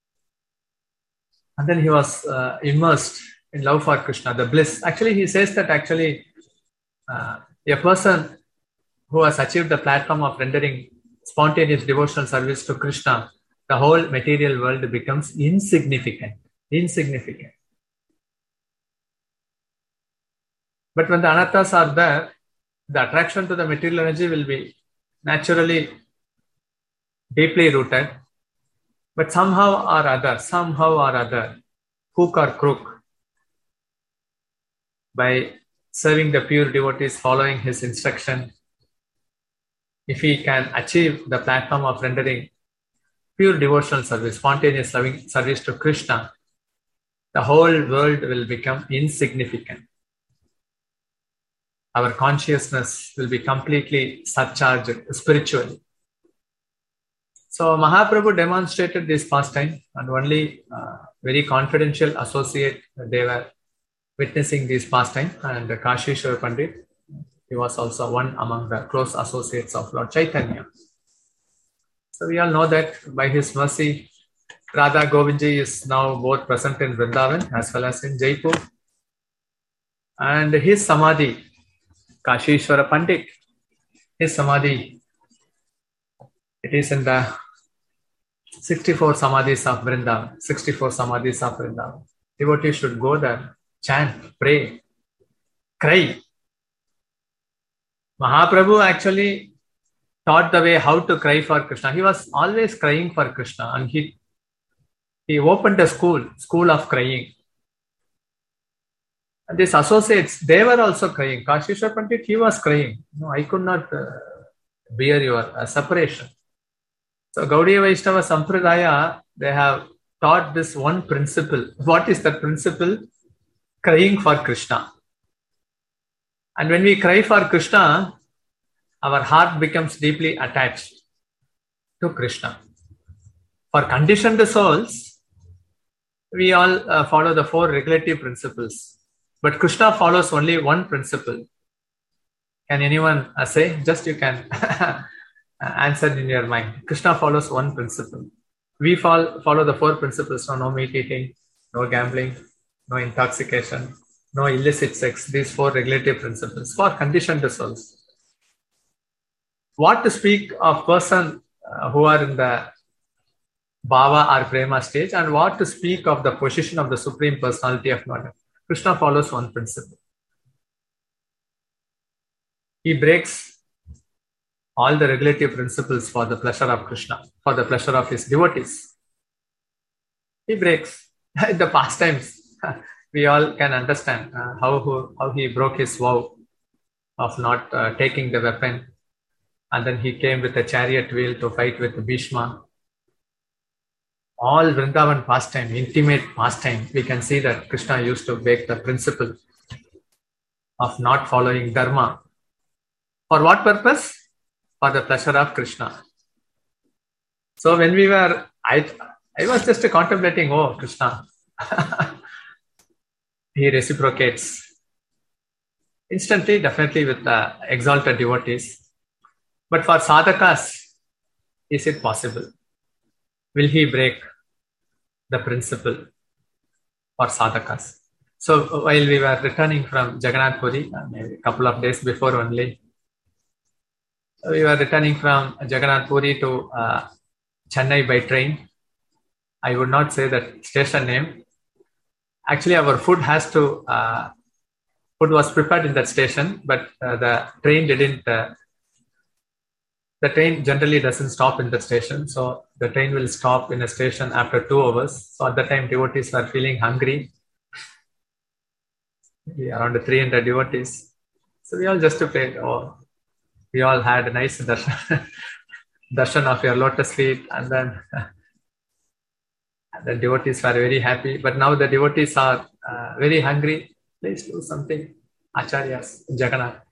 And then he was immersed in love for Krishna, the bliss. Actually, he says that actually a person who has achieved the platform of rendering spontaneous devotional service to Krishna, the whole material world becomes insignificant. Insignificant. But when the anarthas are there, the attraction to the material energy will be naturally deeply rooted. But somehow or other, hook or crook, by serving the pure devotees, following his instruction, if he can achieve the platform of rendering pure devotional service, spontaneous loving service to Krishna, the whole world will become insignificant. Our consciousness will be completely surcharged spiritually. So Mahaprabhu demonstrated this pastime, and only very confidential associate, they were witnessing this pastime, and Kashishwar Pandit, he was also one among the close associates of Lord Chaitanya. So we all know that by his mercy, Radha Govindji is now both present in Vrindavan as well as in Jaipur. And his samadhi, Kashishwara Pandit, his samadhi, it is in the 64 samadhis of Vrindavan. 64 samadhis of Vrindavan. Devotees should go there, chant, pray, cry. Mahaprabhu actually taught the way how to cry for Krishna. He was always crying for Krishna, and he opened a school of crying. And these associates, they were also crying. Kashishwar Pandit, he was crying. No, I could not bear your separation. So Gaudiya Vaishnava Sampradaya, they have taught this one principle. What is that principle? Crying for Krishna. And when we cry for Krishna, our heart becomes deeply attached to Krishna. For conditioned souls, we all follow the 4 regulative principles. But Krishna follows only one principle. Can anyone say? Just you can answer in your mind. Krishna follows one principle. We follow the 4 principles. No meat eating, no gambling, no intoxication, no illicit sex. These 4 regulative principles for conditioned souls. what to speak of person who are in the Bhava or Prema stage, and what to speak of the position of the Supreme Personality of Godhead. Krishna follows one principle. He breaks all the regulative principles for the pleasure of Krishna, for the pleasure of his devotees. He breaks the pastimes. We all can understand how he broke his vow of not taking the weapon, and then he came with a chariot wheel to fight with Bhishma. All Vrindavan pastime, intimate pastime, we can see that Krishna used to break the principle of not following dharma. For what purpose? For the pleasure of Krishna. So when we were, I was just contemplating, oh, Krishna, he reciprocates instantly, definitely with the exalted devotees. But for sadhakas, is it possible? Will he break the principle for sadhakas? So while we were returning from Jagannath Puri, maybe a couple of days before only, we were returning from Jagannath Puri to Chennai by train. I would not say that station name. Actually, our food was prepared in that station, but the train didn't. The train generally doesn't stop in the station, so the train will stop in a station after 2 hours. So at that time, devotees were feeling hungry. Maybe around 300 devotees. So we all just prayed. Oh, we all had a nice darshan, darshan of your lotus feet, and then the devotees were very happy. But now the devotees are very hungry. Please do something, Acharyas, Jagannath.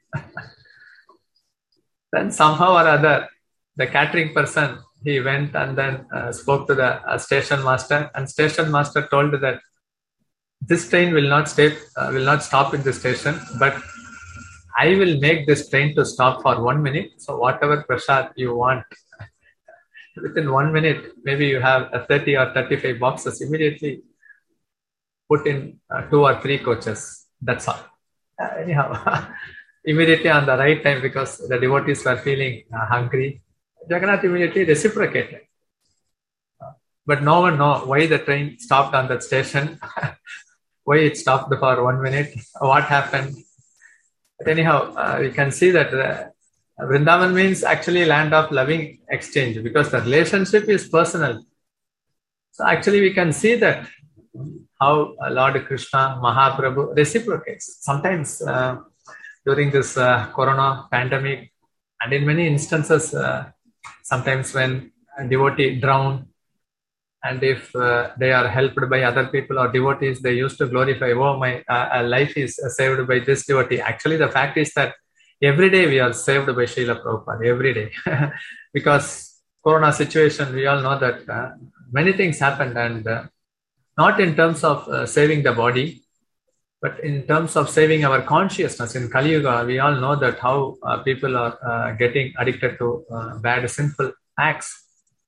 Then somehow or other, the catering person, he went and then spoke to the station master, and station master told that this train will not stop in the station, but I will make this train to stop for 1 minute. So whatever prasad you want, within 1 minute, maybe you have 30 or 35 boxes, immediately put in 2 or 3 coaches. That's all. Anyhow, immediately on the right time, because the devotees were feeling hungry, Jagannath immediately reciprocated. But no one knows why the train stopped on that station, why it stopped for 1 minute, what happened. But anyhow, we can see that Vrindavan means actually land of loving exchange, because the relationship is personal. So actually we can see that how Lord Krishna, Mahaprabhu reciprocates. Sometimes during this corona pandemic, and in many instances, sometimes when a devotee drown, and if they are helped by other people or devotees, they used to glorify, oh, my life is saved by this devotee. Actually, the fact is that every day we are saved by Srila Prabhupada, every day. Because corona situation, we all know that many things happened, and not in terms of saving the body, but in terms of saving our consciousness. In Kali Yuga, we all know that how people are getting addicted to bad, sinful acts.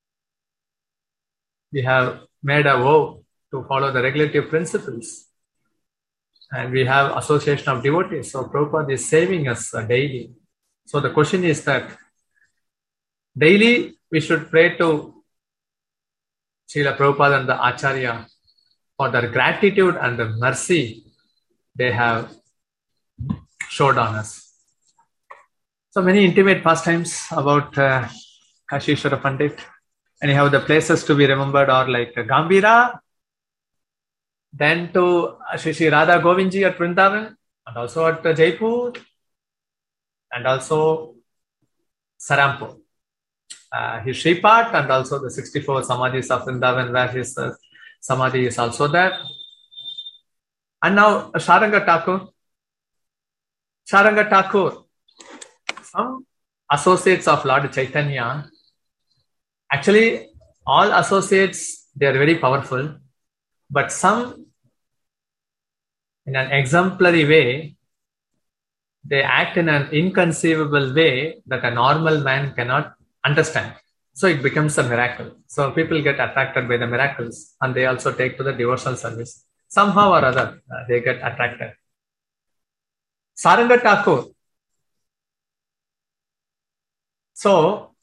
We have made a vow to follow the regulative principles, and we have association of devotees. So Prabhupada is saving us daily. So the question is that daily we should pray to Srila Prabhupada and the Acharya for their gratitude and the mercy they have showed on us. So many intimate pastimes about Kashishwara Pandit. Anyhow, the places to be remembered are like Gambhira, then to Shri Radha Govindji at Vrindavan, and also at Jaipur, and also Sarampur. His Shripat, and also the 64 Samadhis of Vrindavan, where his Samadhi is also there. And now Sharanga Thakur. Sharanga Thakur, some associates of Lord Chaitanya. Actually, all associates, they are very powerful, but some, in an exemplary way, they act in an inconceivable way that a normal man cannot understand. So it becomes a miracle. So people get attracted by the miracles, and they also take to the devotional service. Somehow or other, they get attracted. Saranga Thakur. So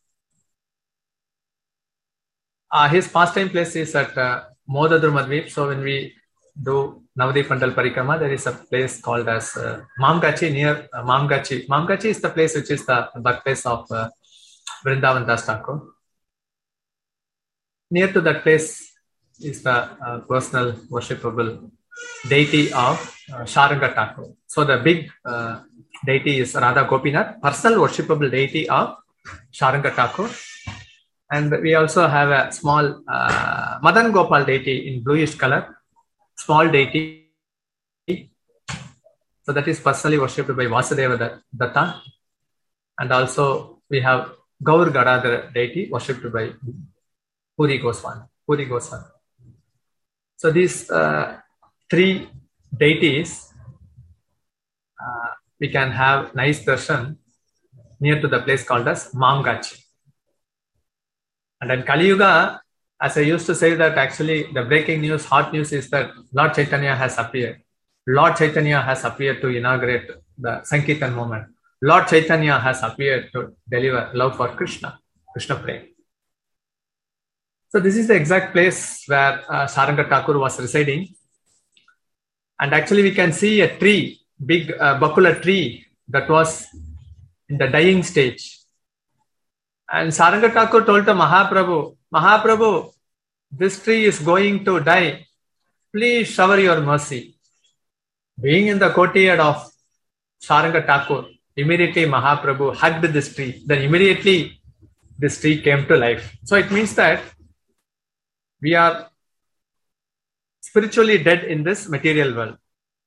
his pastime place is at Modadrumadvip. So when we do Navadip Mandal Parikrama, there is a place called as Mamgachi, near Mamgachi. Mamgachi is the place which is the birthplace of Vrindavan Das Thakur. Near to that place is the personal worshipable deity of Sharanga Thakur. So the big deity is Radha Gopinath, personal worshipable deity of Sharanga Thakur. And we also have a small Madan Gopal deity in bluish color, small deity. So that is personally worshipped by Vasudeva Datta. And also we have Gaur Gadadhar deity worshipped by Puri Goswami. So these three deities, we can have nice darshan near to the place called as Mamgachi. And in Kali Yuga, as I used to say, that actually the breaking news, hot news is that Lord Chaitanya has appeared. Lord Chaitanya has appeared to inaugurate the Sankirtan movement. Lord Chaitanya has appeared to deliver love for Krishna Prem. So this is the exact place where Sharanga Thakur was residing. And actually we can see a tree, big Bakula tree that was in the dying stage. And Sharanga Thakur told to Mahaprabhu, this tree is going to die. Please shower your mercy. Being in the courtyard of Sharanga Thakur, immediately Mahaprabhu hugged this tree. Then immediately this tree came to life. So it means that we are spiritually dead in this material world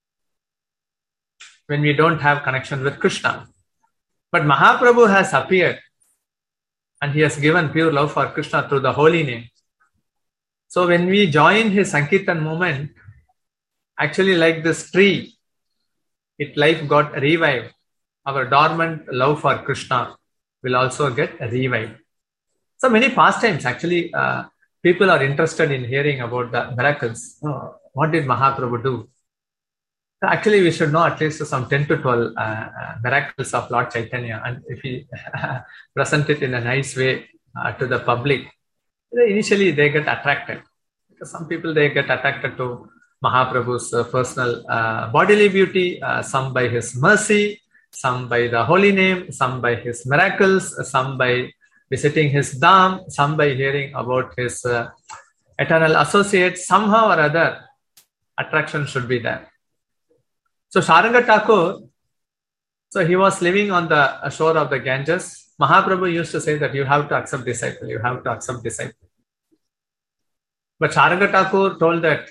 when we don't have connection with Krishna. But Mahaprabhu has appeared and he has given pure love for Krishna through the holy name. So when we join his Sankirtan movement, actually like this tree, its life got revived. Our dormant love for Krishna will also get revived. So many pastimes, actually, people are interested in hearing about the miracles. Oh, what did Mahaprabhu do? So actually, we should know at least some 10 to 12 miracles of Lord Chaitanya. And if we present it in a nice way to the public, initially they get attracted. Because some people, they get attracted to Mahaprabhu's personal bodily beauty, some by his mercy, some by the holy name, some by his miracles, some by visiting his dham, some by hearing about his eternal associates. Somehow or other, attraction should be there. So Sharanga Thakur, so he was living on the shore of the Ganges. Mahaprabhu used to say that you have to accept disciple, you have to accept disciple. But Sharanga Thakur told that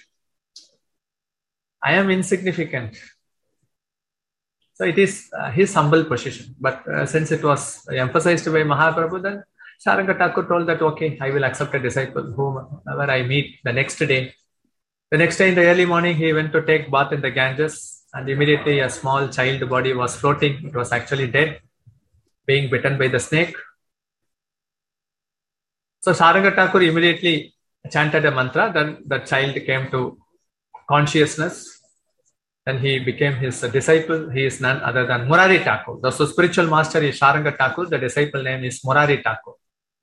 I am insignificant. So it is his humble position. But since it was emphasized by Mahaprabhu, then Sharanga Thakur told that, okay, I will accept a disciple whomever I meet the next day. The next day in the early morning, he went to take bath in the Ganges. And immediately a small child body was floating. It was actually dead, being bitten by the snake. So Sharanga Thakur immediately chanted a mantra. Then the child came to consciousness. Then he became his disciple. He is none other than Murari Thakur. The spiritual master is Sharanga Thakur. The disciple name is Murari Thakur.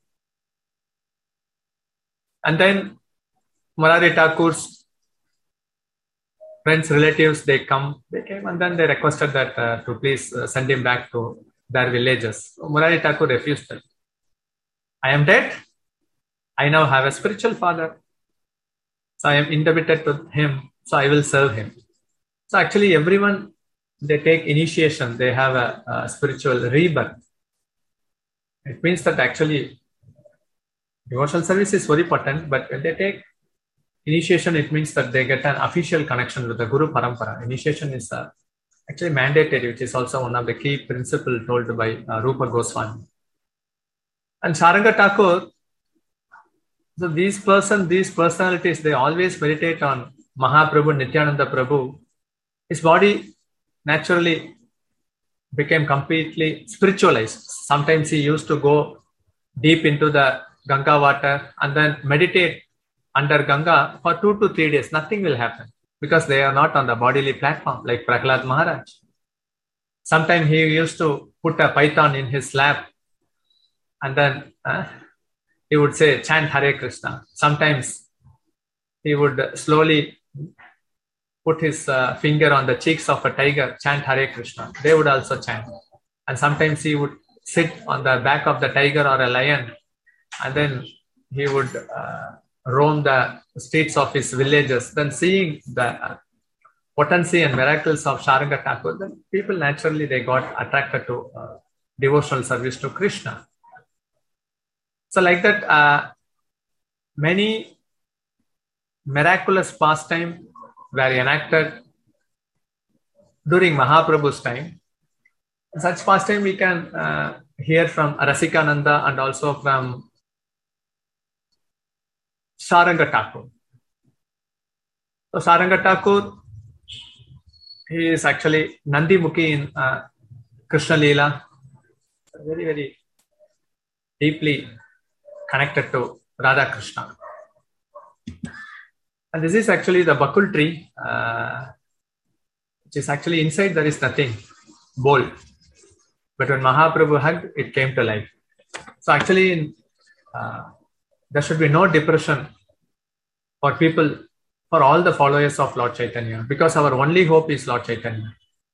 And then Murari Thakur's friends, relatives, they came and then they requested that to please send him back to their villages. So Murari Thakur refused it. I am dead. I now have a spiritual father. So I am indebted to him. So I will serve him. So actually everyone, they take initiation. They have a spiritual rebirth. It means that actually devotional service is very important, but when they take initiation, it means that they get an official connection with the Guru Parampara. Initiation is actually mandatory, which is also one of the key principles told by Rupa Goswami. And Sharanga Thakur, so these personalities, they always meditate on Mahaprabhu, Nityananda Prabhu. His body naturally became completely spiritualized. Sometimes he used to go deep into the Ganga water and then meditate under Ganga for 2 to 3 days. Nothing will happen because they are not on the bodily platform like Prahlad Maharaj. Sometimes he used to put a python in his lap and then he would say, chant Hare Krishna. Sometimes he would slowly put his finger on the cheeks of a tiger, chant Hare Krishna. They would also chant. And sometimes he would sit on the back of the tiger or a lion, and then he would roam the streets of his villages. Then seeing the potency and miracles of Sharanga Thakur, then people naturally they got attracted to devotional service to Krishna. So like that, many miraculous pastimes were enacted during Mahaprabhu's time. Such pastime we can hear from Rasikananda and also from Sharanga Thakur. So Sharanga Thakur, he is actually Nandimukhi in Krishna Leela, very, very deeply connected to Radha Krishna. And this is actually the bakul tree, which is actually inside there is nothing, bold. But when Mahaprabhu hugged, it came to life. So actually, there should be no depression for people, for all the followers of Lord Chaitanya, because our only hope is Lord Chaitanya.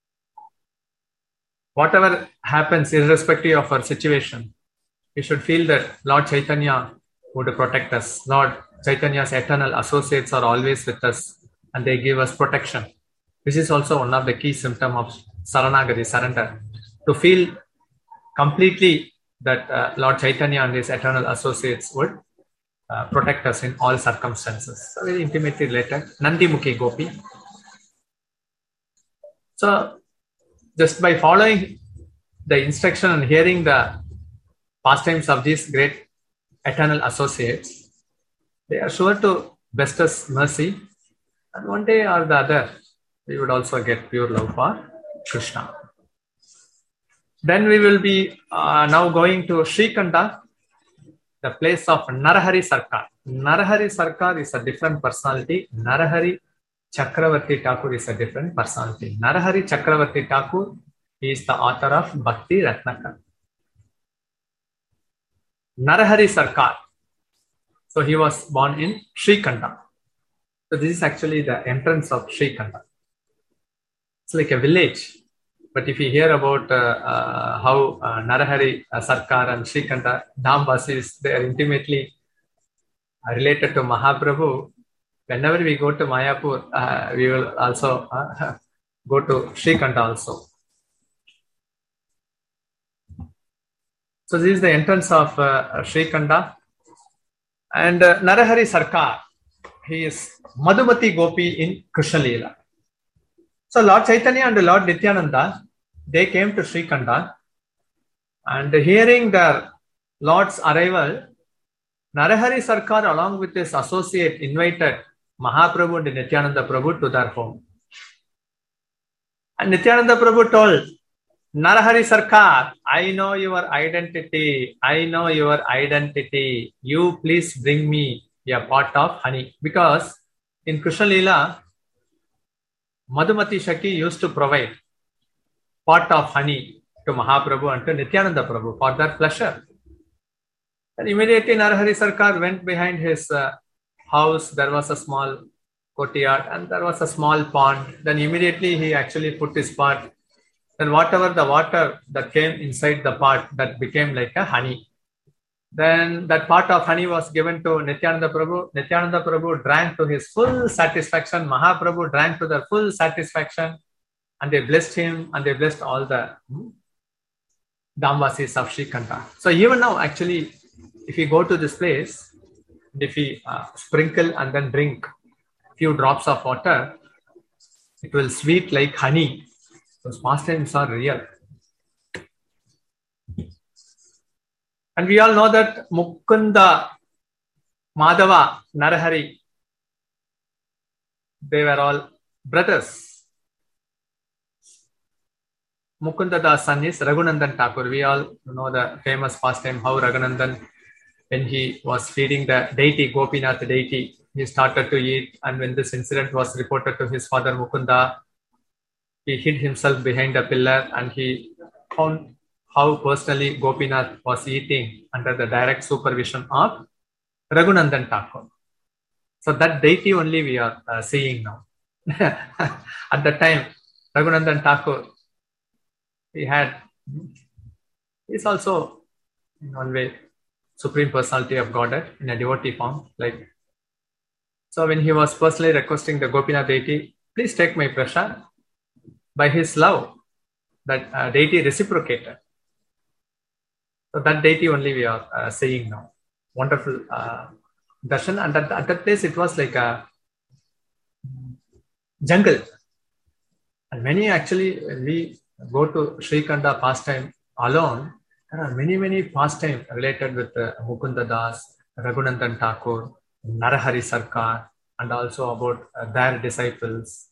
Whatever happens, irrespective of our situation, we should feel that Lord Chaitanya would protect us. Lord Chaitanya's eternal associates are always with us and they give us protection. This is also one of the key symptoms of Saranagati, surrender. To feel completely that Lord Chaitanya and his eternal associates would protect us in all circumstances. So very intimately related. Nandimukhi Gopi. So just by following the instruction and hearing the pastimes of these great eternal associates, they are sure to bestow us mercy, and one day or the other we would also get pure love for Krishna. Then we will be now going to Srikanda, the place of Narahari Sarkar. Narahari Sarkar is a different personality. Narahari Chakravarti Thakur is a different personality. Narahari Chakravarti Thakur is the author of Bhakti Ratnakar. Narahari Sarkar. So he was born in Srikanda. So this is actually the entrance of Srikanda. It's like a village. But if you hear about how Narahari Sarkar and Srikanda Dhamvasis, they are intimately related to Mahaprabhu. Whenever we go to Mayapur, we will also go to Srikanda also. So this is the entrance of Srikanda. And Narahari Sarkar, he is Madhumati Gopi in Krishna Leela. So Lord Chaitanya and Lord Nityananda, they came to Srikanda, and hearing their Lord's arrival, Narahari Sarkar along with his associate invited Mahaprabhu and Nityananda Prabhu to their home. And Nityananda Prabhu told Narahari Sarkar, I know your identity. I know your identity. You please bring me a pot of honey. Because in Krishna Leela, Madhumati Shaki used to provide pot of honey to Mahaprabhu and to Nityananda Prabhu for their pleasure. And immediately Narahari Sarkar went behind his house. There was a small courtyard and there was a small pond. Then immediately he actually put his pot. Then whatever the water that came inside the pot, that became like a honey. Then that pot of honey was given to Nityananda Prabhu. Nityananda Prabhu drank to his full satisfaction. Mahaprabhu drank to their full satisfaction. And they blessed him and they blessed all the Dhamvasis of Srikanda. So even now, actually, if you go to this place, if you sprinkle and then drink a few drops of water, it will sweet like honey. Those pastimes are real. And we all know that Mukunda, Madhava, Narahari, they were all brothers. Mukunda Das son is Raghunandan Thakur. We all know the famous pastime how Raghunandan, when he was feeding the deity, Gopinath deity, he started to eat, and when this incident was reported to his father Mukunda, he hid himself behind a pillar and he found how personally Gopinath was eating under the direct supervision of Raghunandan Thakur. So that deity only we are seeing now. At the time, Raghunandan Thakur, he's also in one way Supreme Personality of Godhead in a devotee form. So when he was personally requesting the Gopinath deity, please take my prasad, by his love, that deity reciprocated. So that deity only we are seeing now. Wonderful darshan, and at that place it was like a jungle. And many actually, when we go to Sri Khanda pastime alone, there are many pastime related with Mukunda Das, Raghunandan Thakur, Narahari Sarkar, and also about their disciples.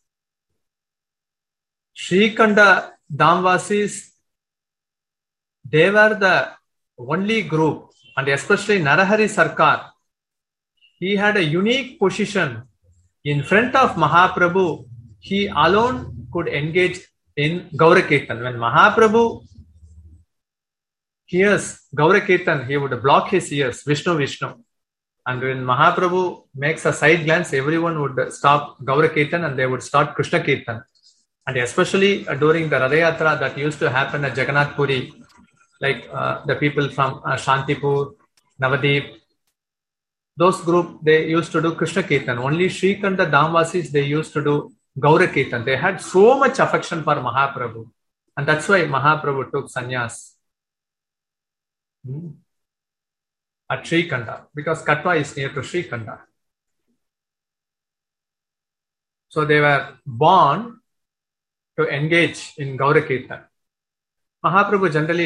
Sri Khanda Damvasis, they were the only group, and especially Narahari Sarkar, he had a unique position in front of Mahaprabhu. He alone could engage in Gaura Kirtan. When Mahaprabhu hears Gaura Kirtan, he would block his ears, Vishnu, Vishnu. And when Mahaprabhu makes a side glance, everyone would stop Gaura Kirtan and they would start Krishna Kirtan. And especially during the Radha Yatra that used to happen at Jagannath Puri, like the people from Shantipur, Navadip, those group, they used to do Krishna Kirtan. Only Sri Khanda Damvasis, they used to do Gaura Kirtan. They had so much affection for Mahaprabhu. And that's why Mahaprabhu took sannyas at Sri Khanda, because Katwa is near to Sri Khanda. So they were born to engage in Gaura Kirtan. Mahaprabhu generally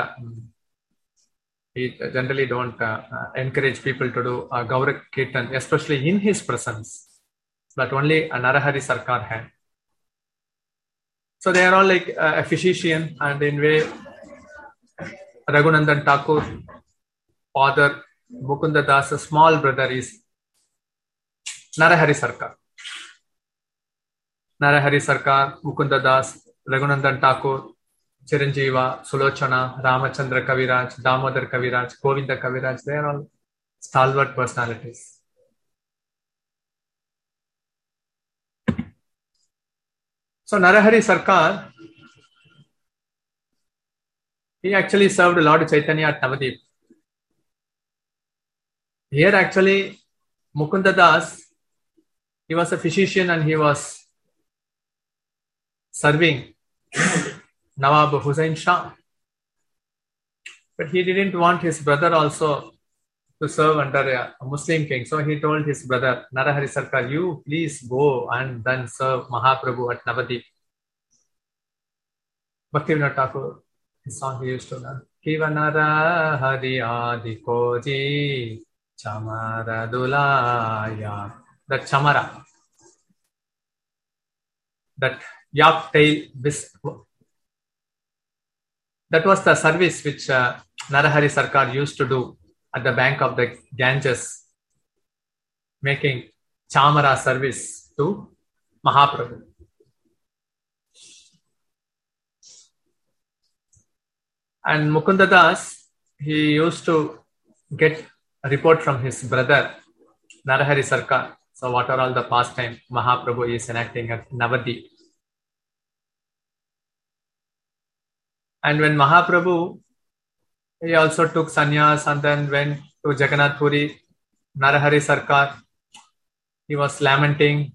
don't encourage people to do Gaura Kirtan, especially in his presence. But only Narahari Sarkar had. So they are all like a physician, and in way Raghunandan Thakur, father, Mukunda Das' small brother is Narahari Sarkar. Narahari Sarkar, Mukunda Das, Raghunandan Thakur, Chiranjeeva, Sulochana, Ramachandra Kaviraj, Damodar Kaviraj, Govinda Kaviraj, they are all stalwart personalities. So Narahari Sarkar, he actually served Lord Chaitanya at Navadip. Here actually, Mukunda Das, he was a physician and he was serving Nawab Hussain Shah. But he didn't want his brother also to serve under a Muslim king. So he told his brother, Narahari Sarkar, you please go and then serve Mahaprabhu at Navadip. Bhaktivinoda Thakur, his song he used to learn. Kiva Narahari Adi Koji Chamara Dulaya. That Chamara, that yak tail, that was the service which Narahari Sarkar used to do at the bank of the Ganges, making Chamara service to Mahaprabhu. And Mukunda Das, he used to get a report from his brother, Narahari Sarkar. So what are all the pastime Mahaprabhu is enacting at Navadip. And when Mahaprabhu, he also took sannyas and then went to Jagannath Puri, Narahari Sarkar, he was lamenting.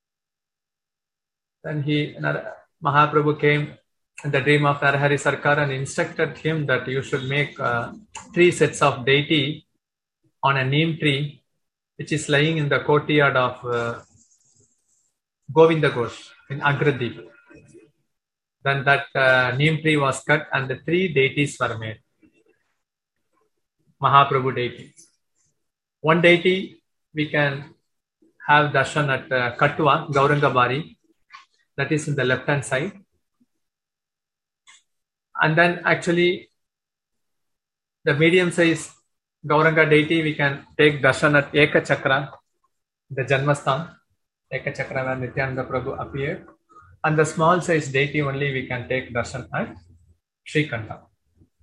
Then Mahaprabhu came in the dream of Narahari Sarkar and instructed him that you should make 3 sets of deity on a neem tree, which is lying in the courtyard of Govinda Ghosh in Agradip. Then that neem tree was cut and the 3 deities were made. Mahaprabhu deities. One deity we can have darshan at Katwa, Gaurangabari, that is in the left hand side. And then actually the medium size Gauranga deity we can take darshan at Eka Chakra, the Janmastan, Eka Chakra where Nityananda Prabhu appeared. And the small size deity only we can take darshan at Sri Khanda.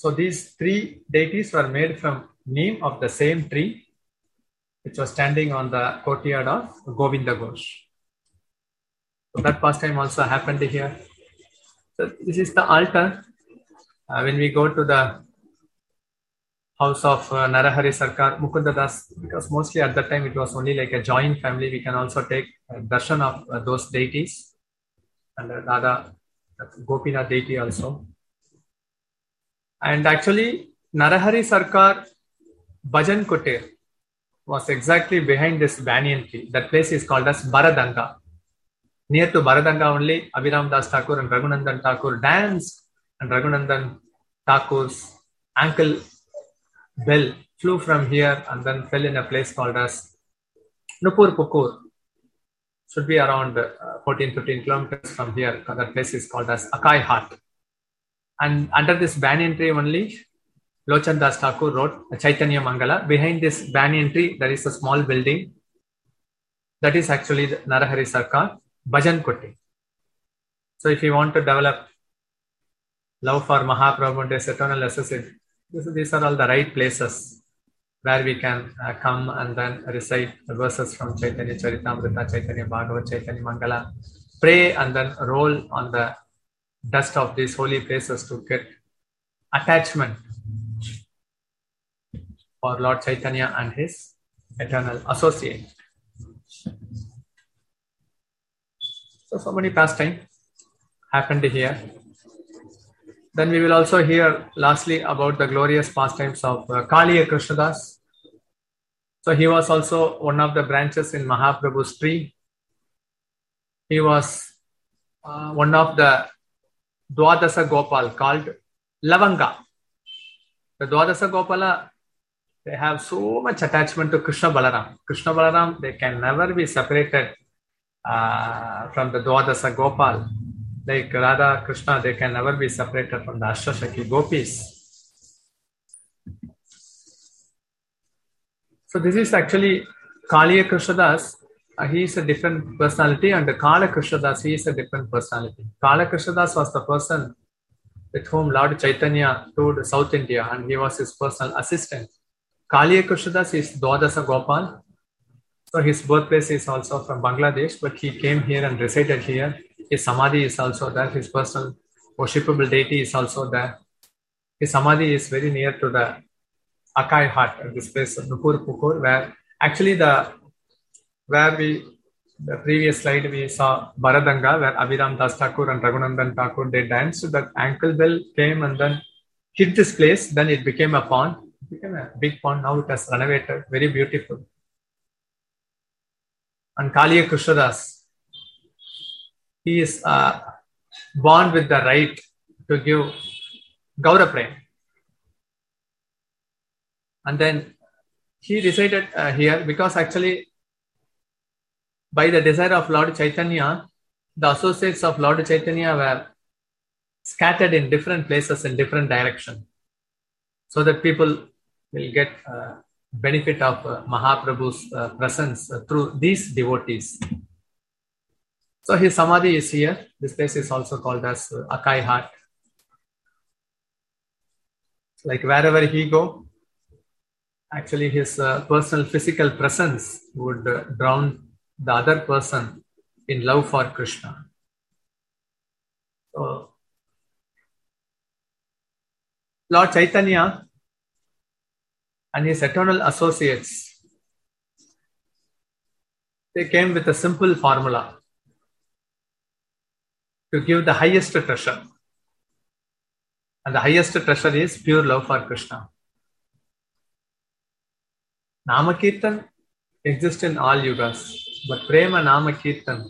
So these three deities were made from neem of the same tree, which was standing on the courtyard of Govinda Ghosh. So that pastime also happened here. So this is the altar. When we go to the house of Narahari Sarkar, Mukunda Das, because mostly at that time it was only like a joint family, we can also take darshan of those deities. And Dada Gopinath deity also. And actually, Narahari Sarkar Bhajan Kutir was exactly behind this banyan tree. That place is called as Baradanga. Near to Baradanga only, Abhiram Das Thakur and Raghunandan Thakur danced, and Raghunandan Thakur's ankle bell flew from here and then fell in a place called as Nupur Pukur. Should be around 14-15 kilometers from here. That place is called as Akai Hat. And under this banyan tree only, Lochan Das Thakur wrote Chaitanya Mangala. Behind this banyan tree, there is a small building. That is actually the Narahari Sarkar Bhajan Kutti. So if you want to develop love for Mahaprabhu and his eternal associate, these are all the right places where we can come and then recite the verses from Chaitanya Charitamrita, Chaitanya Bhagavat, Chaitanya Mangala, pray and then roll on the dust of these holy places to get attachment for Lord Chaitanya and his eternal associate. So many pastimes happened here. Then we will also hear lastly about the glorious pastimes of Kaliya Krishnadas. So he was also one of the branches in Mahaprabhu's tree. He was one of the Dwadasa Gopal called Lavanga. The Dwadasa Gopala, they have so much attachment to Krishna Balaram. Krishna Balaram, they can never be separated from the Dwadasa Gopal. Like Radha, Krishna, they can never be separated from the Ashtashaki Gopis. So this is actually Kaliya Krishnadas. He is a different personality, and the Kala Krishnadas, he is a different personality. Kala Krishnadas was the person with whom Lord Chaitanya toured South India, and he was his personal assistant. Kaliya Krishnadas is Dwadasa Gopal. So his birthplace is also from Bangladesh, but he came here and resided here. His samadhi is also there. His personal worshipable deity is also there. His samadhi is very near to the Akai Hat, this place of Nupur Pukur, where actually the previous slide we saw Baradanga, where Abhiram Das Thakur and Raghunandan Thakur, they danced. The ankle bell came and then hit this place. Then it became a pond. It became a big pond. Now it has renovated. Very beautiful. And Kaliya Krishnadas, he is born with the right to give Gaura Prem. And then he resided here because actually by the desire of Lord Chaitanya, the associates of Lord Chaitanya were scattered in different places in different directions, so that people will get benefit of Mahaprabhu's presence through these devotees. So his samadhi is here. This place is also called as Akai Hat. Like wherever he go, actually his personal physical presence would drown the other person in love for Krishna. So Lord Chaitanya and his eternal associates, they came with a simple formula to give the highest treasure. And the highest treasure is pure love for Krishna. Namakirtan exists in all yugas, but Prema Namakirtan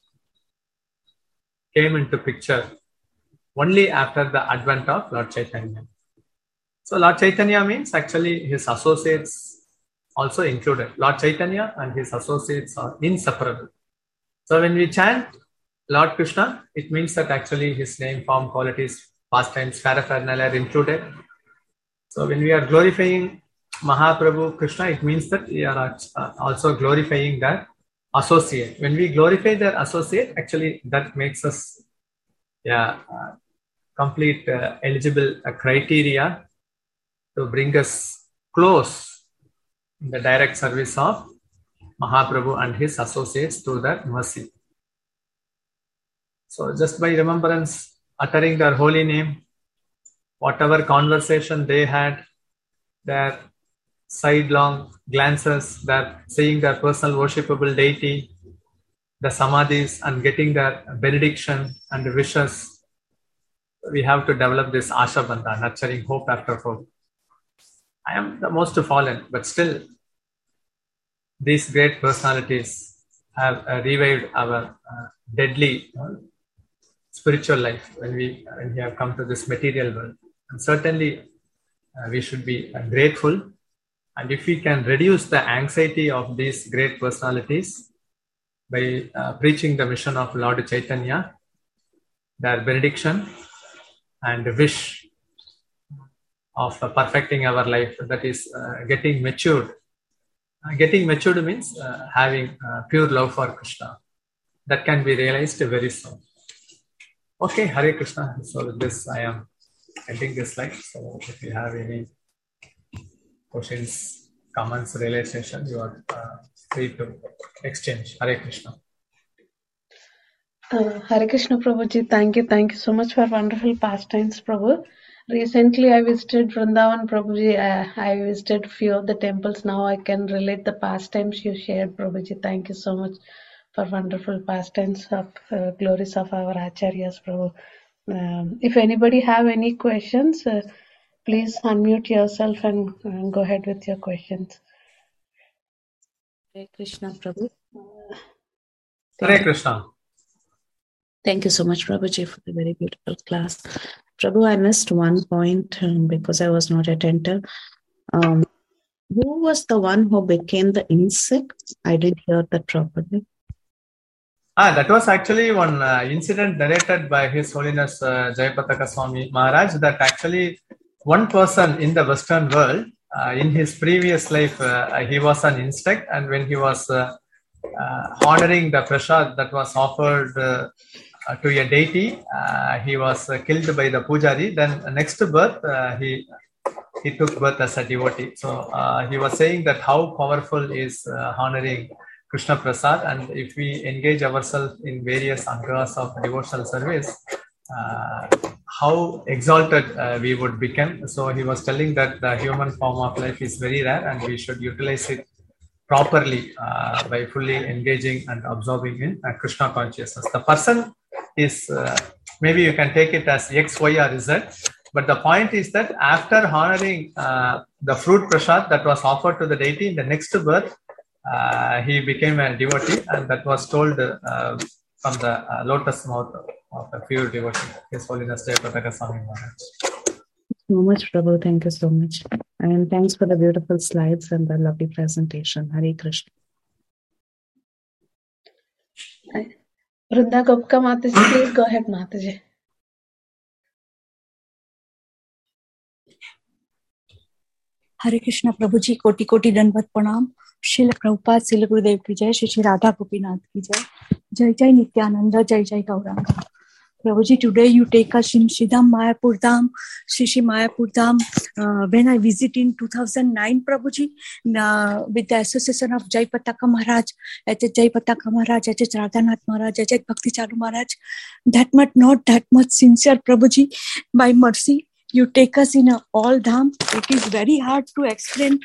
came into picture only after the advent of Lord Chaitanya. So Lord Chaitanya means actually his associates also included. Lord Chaitanya and his associates are inseparable. So when we chant Lord Krishna, it means that actually his name, form, qualities, pastimes, paraphernalia are included. So when we are glorifying Mahaprabhu Krishna, it means that we are also glorifying their associate. When we glorify their associate, actually that makes us complete eligible criteria to bring us close in the direct service of Mahaprabhu and his associates through that mercy. So just by remembrance, uttering their holy name, whatever conversation they had, their sidelong glances, their seeing their personal worshipable deity, the samadhis, and getting their benediction and wishes, we have to develop this Asha Bandha, nurturing hope after hope. I am the most fallen, but still these great personalities have revived our deadly spiritual life when we have come to this material world. And certainly we should be grateful. And if we can reduce the anxiety of these great personalities by preaching the mission of Lord Chaitanya, their benediction and wish of perfecting our life, that is getting matured. Getting matured means having pure love for Krishna. That can be realized very soon. Okay, Hare Krishna. So with this, I am ending this slide. So if you have any questions, comments, realization, you are free to exchange. Hare Krishna. Hare Krishna Prabhuji, thank you so much for wonderful pastimes, Prabhu. Recently I visited Vrindavan, Prabhuji. I visited few of the temples. Now I can relate the pastimes you shared, Prabhuji. Thank you so much for wonderful pastimes of glories of our Acharyas, Prabhu. If anybody have any questions, please unmute yourself and go ahead with your questions. Hare Krishna, Prabhu. Hare Krishna. Thank you so much, Prabhuji, for the very beautiful class. Prabhu, I missed one point because I was not attentive. Who was the one who became the insect? I didn't hear that properly. That was actually one incident narrated by His Holiness Jayapataka Swami Maharaj, that actually one person in the Western world, in his previous life, he was an insect, and when he was honoring the prasad that was offered to a deity, he was killed by the pujari. Then next birth, he took birth as a devotee. So he was saying that how powerful is honoring Krishna Prasad, and if we engage ourselves in various angas of devotional service, how exalted we would become. So he was telling that the human form of life is very rare and we should utilize it properly by fully engaging and absorbing in Krishna consciousness. The person is, maybe you can take it as X, Y, or Z, but the point is that after honoring the fruit prasad that was offered to the deity in the next birth, he became a devotee, and that was told from the lotus mouth of a pure devotee, His Holiness Jayapataka Swami Maharaj. So much, Prabhu. Thank you so much. And thanks for the beautiful slides and the lovely presentation. Hare Krishna. Vrinda Gopka Mataji, please go ahead, Mataji. हरे कृष्णा प्रभु जी, कोटि कोटि दंडवत प्रणाम। श्रील प्रभुपाद, श्रील गुरुदेव की जय, श्री श्री राधा गोपीनाथ की जय, जय जय नित्यानंद, जय जय गौरांग। प्रभु जी, today you take us in Shridham Mayapur Dham, Shri Mayapur Dham. When I visit in 2009, Prabhu ji, with the association of Jayapataka Maharaj, Jayapataka Maharaj, Radhanath Maharaj, Bhakti Charu Maharaj, that much sincere, Prabhu ji, by mercy, you take us in all dham. It is very hard to explain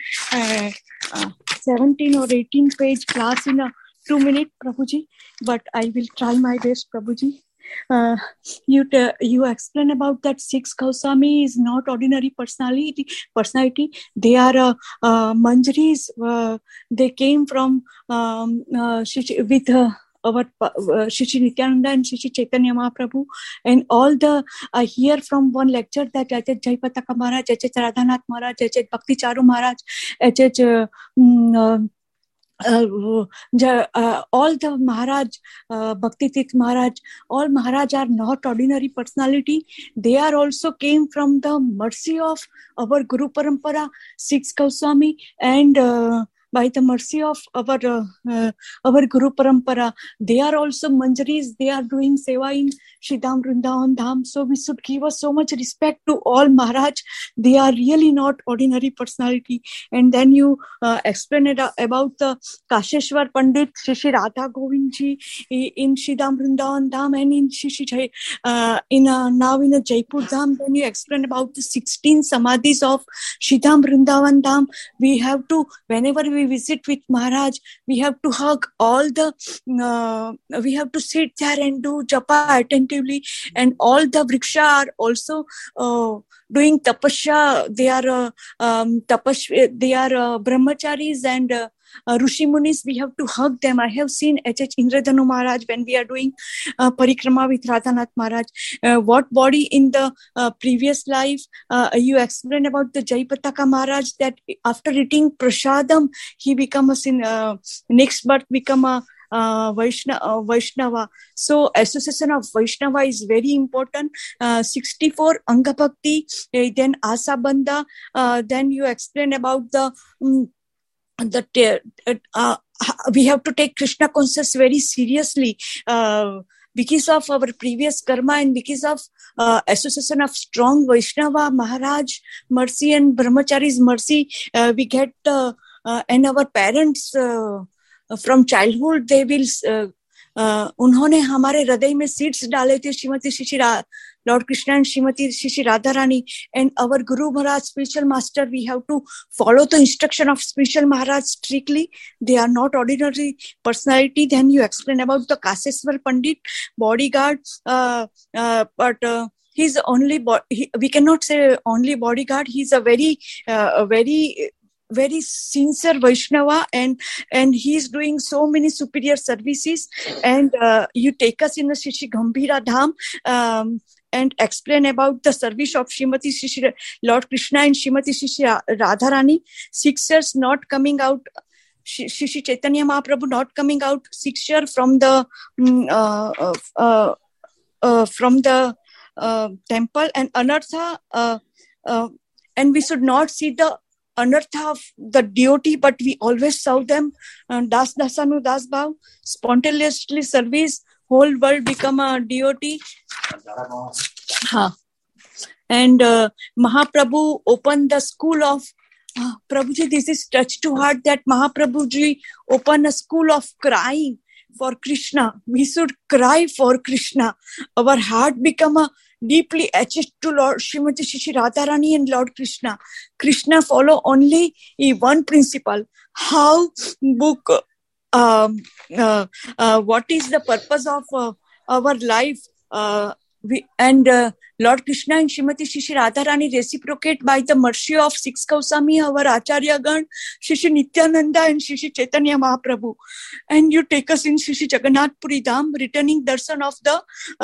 17 or 18 page class in a 2 minute, Prabhuji, but I will try my best, Prabhuji. You explain about that 6 Goswami is not ordinary personality. They are Manjaris. They came from with our Shri Nityananda and Shri Chaitanya Mahaprabhu, and all the hear from one lecture that Jayapataka Maharaj, Radhanath Maharaj, Bhakti Charu Maharaj, all the Maharaj, Bhakti Tirth Maharaj, all Maharaj are not ordinary personality. They are also came from the mercy of our Guru Parampara, 6 Goswami, and by the mercy of our Guru Parampara, they are also Manjaris, they are doing seva in Shridham Vrindavan Dham. So we should give us so much respect to all Maharaj. They are really not ordinary personality. And then you explain about the Kasheshwar Pandit, Shri Radha Govind Ji in Shridham Vrindavan Dham, and in now in a Jaipur Dham. Then you explain about the 16 Samadhis of Shridham Vrindavan Dham. We have to, whenever we visit with Maharaj, we have to hug all the, we have to sit there and do japa attentively. And all the vriksha are also doing tapasya. They are brahmacharis and Rishi Munis. We have to hug them. I have seen H.H. Indradhanu Maharaj when we are doing parikrama with Radhanath Maharaj. What body in the previous life, you explained about the Jaipataka Maharaj, that after eating prasadam, he becomes next birth become a Vaishnava. So association of Vaishnava is very important. 64 Anga Bhakti, then Asa Bandha. Then you explain about the we have to take Krishna consciousness very seriously because of our previous karma and because of association of strong Vaishnava, Maharaj mercy and Brahmachari's mercy. We get and our parents from childhood, they will उन्होंने हमारे हृदय में seeds डाले थे, Shrimati Shri Lord Krishna and Srimati Shri Radharani, and our Guru Maharaj, spiritual master. We have to follow the instruction of spiritual Maharaj strictly. They are not ordinary personality. Then you explain about the Kaseswar Pandit, bodyguard, but he's only, we cannot say only bodyguard. He's a very sincere Vaishnava, and he's doing so many superior services. And you take us in the Shri Gambhira Dham and explain about the service of Srimati Shri Lord Krishna and Srimati Shri Radharani. 6 years not coming out, Shri Chaitanya Mahaprabhu not coming out 6 years from the temple, and anartha, and we should not see the anartha of the devotee, but we always serve them. Das dasanu das bhav, spontaneously service, whole world become a devotee. And Mahaprabhu opened the school of Prabhuji. This is touch to heart that Mahaprabhuji opened a school of crying for Krishna. We should cry for Krishna. Our heart become a deeply attached to Lord Srimati Shri Radharani and Lord Krishna. Krishna follow only one principle. How book, what is the purpose of our life? Lord Krishna and Srimati Shri Radharani reciprocate by the mercy of 6 Kausami, our Acharya Gan, Shri Nityananda and Shri Chaitanya Mahaprabhu. And you take us in Shri Jagannath Puri Dham, returning darshan of the,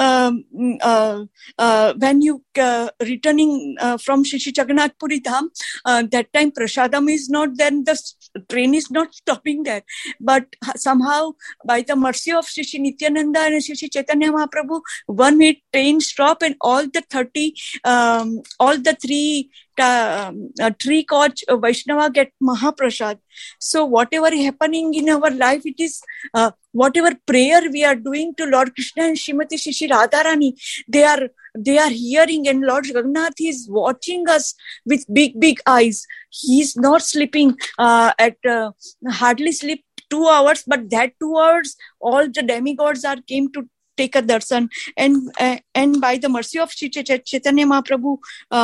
when you returning from Shri Jagannath Puri Dham, that time prasadam is not there, the train is not stopping there. But somehow, by the mercy of Shri Nityananda and Shri Chaitanya Mahaprabhu, 1 minute train stop, and all the 30, all the three coach Vaishnava get Mahaprasad. So whatever happening in our life, it is whatever prayer we are doing to Lord Krishna and Srimati Shri Radharani, they are hearing, and Lord Jagannath is watching us with big eyes. He is not sleeping hardly sleep 2 hours, but that 2 hours all the demigods came to take a darshan, and by the mercy of Shri Chaitanya Mahaprabhu,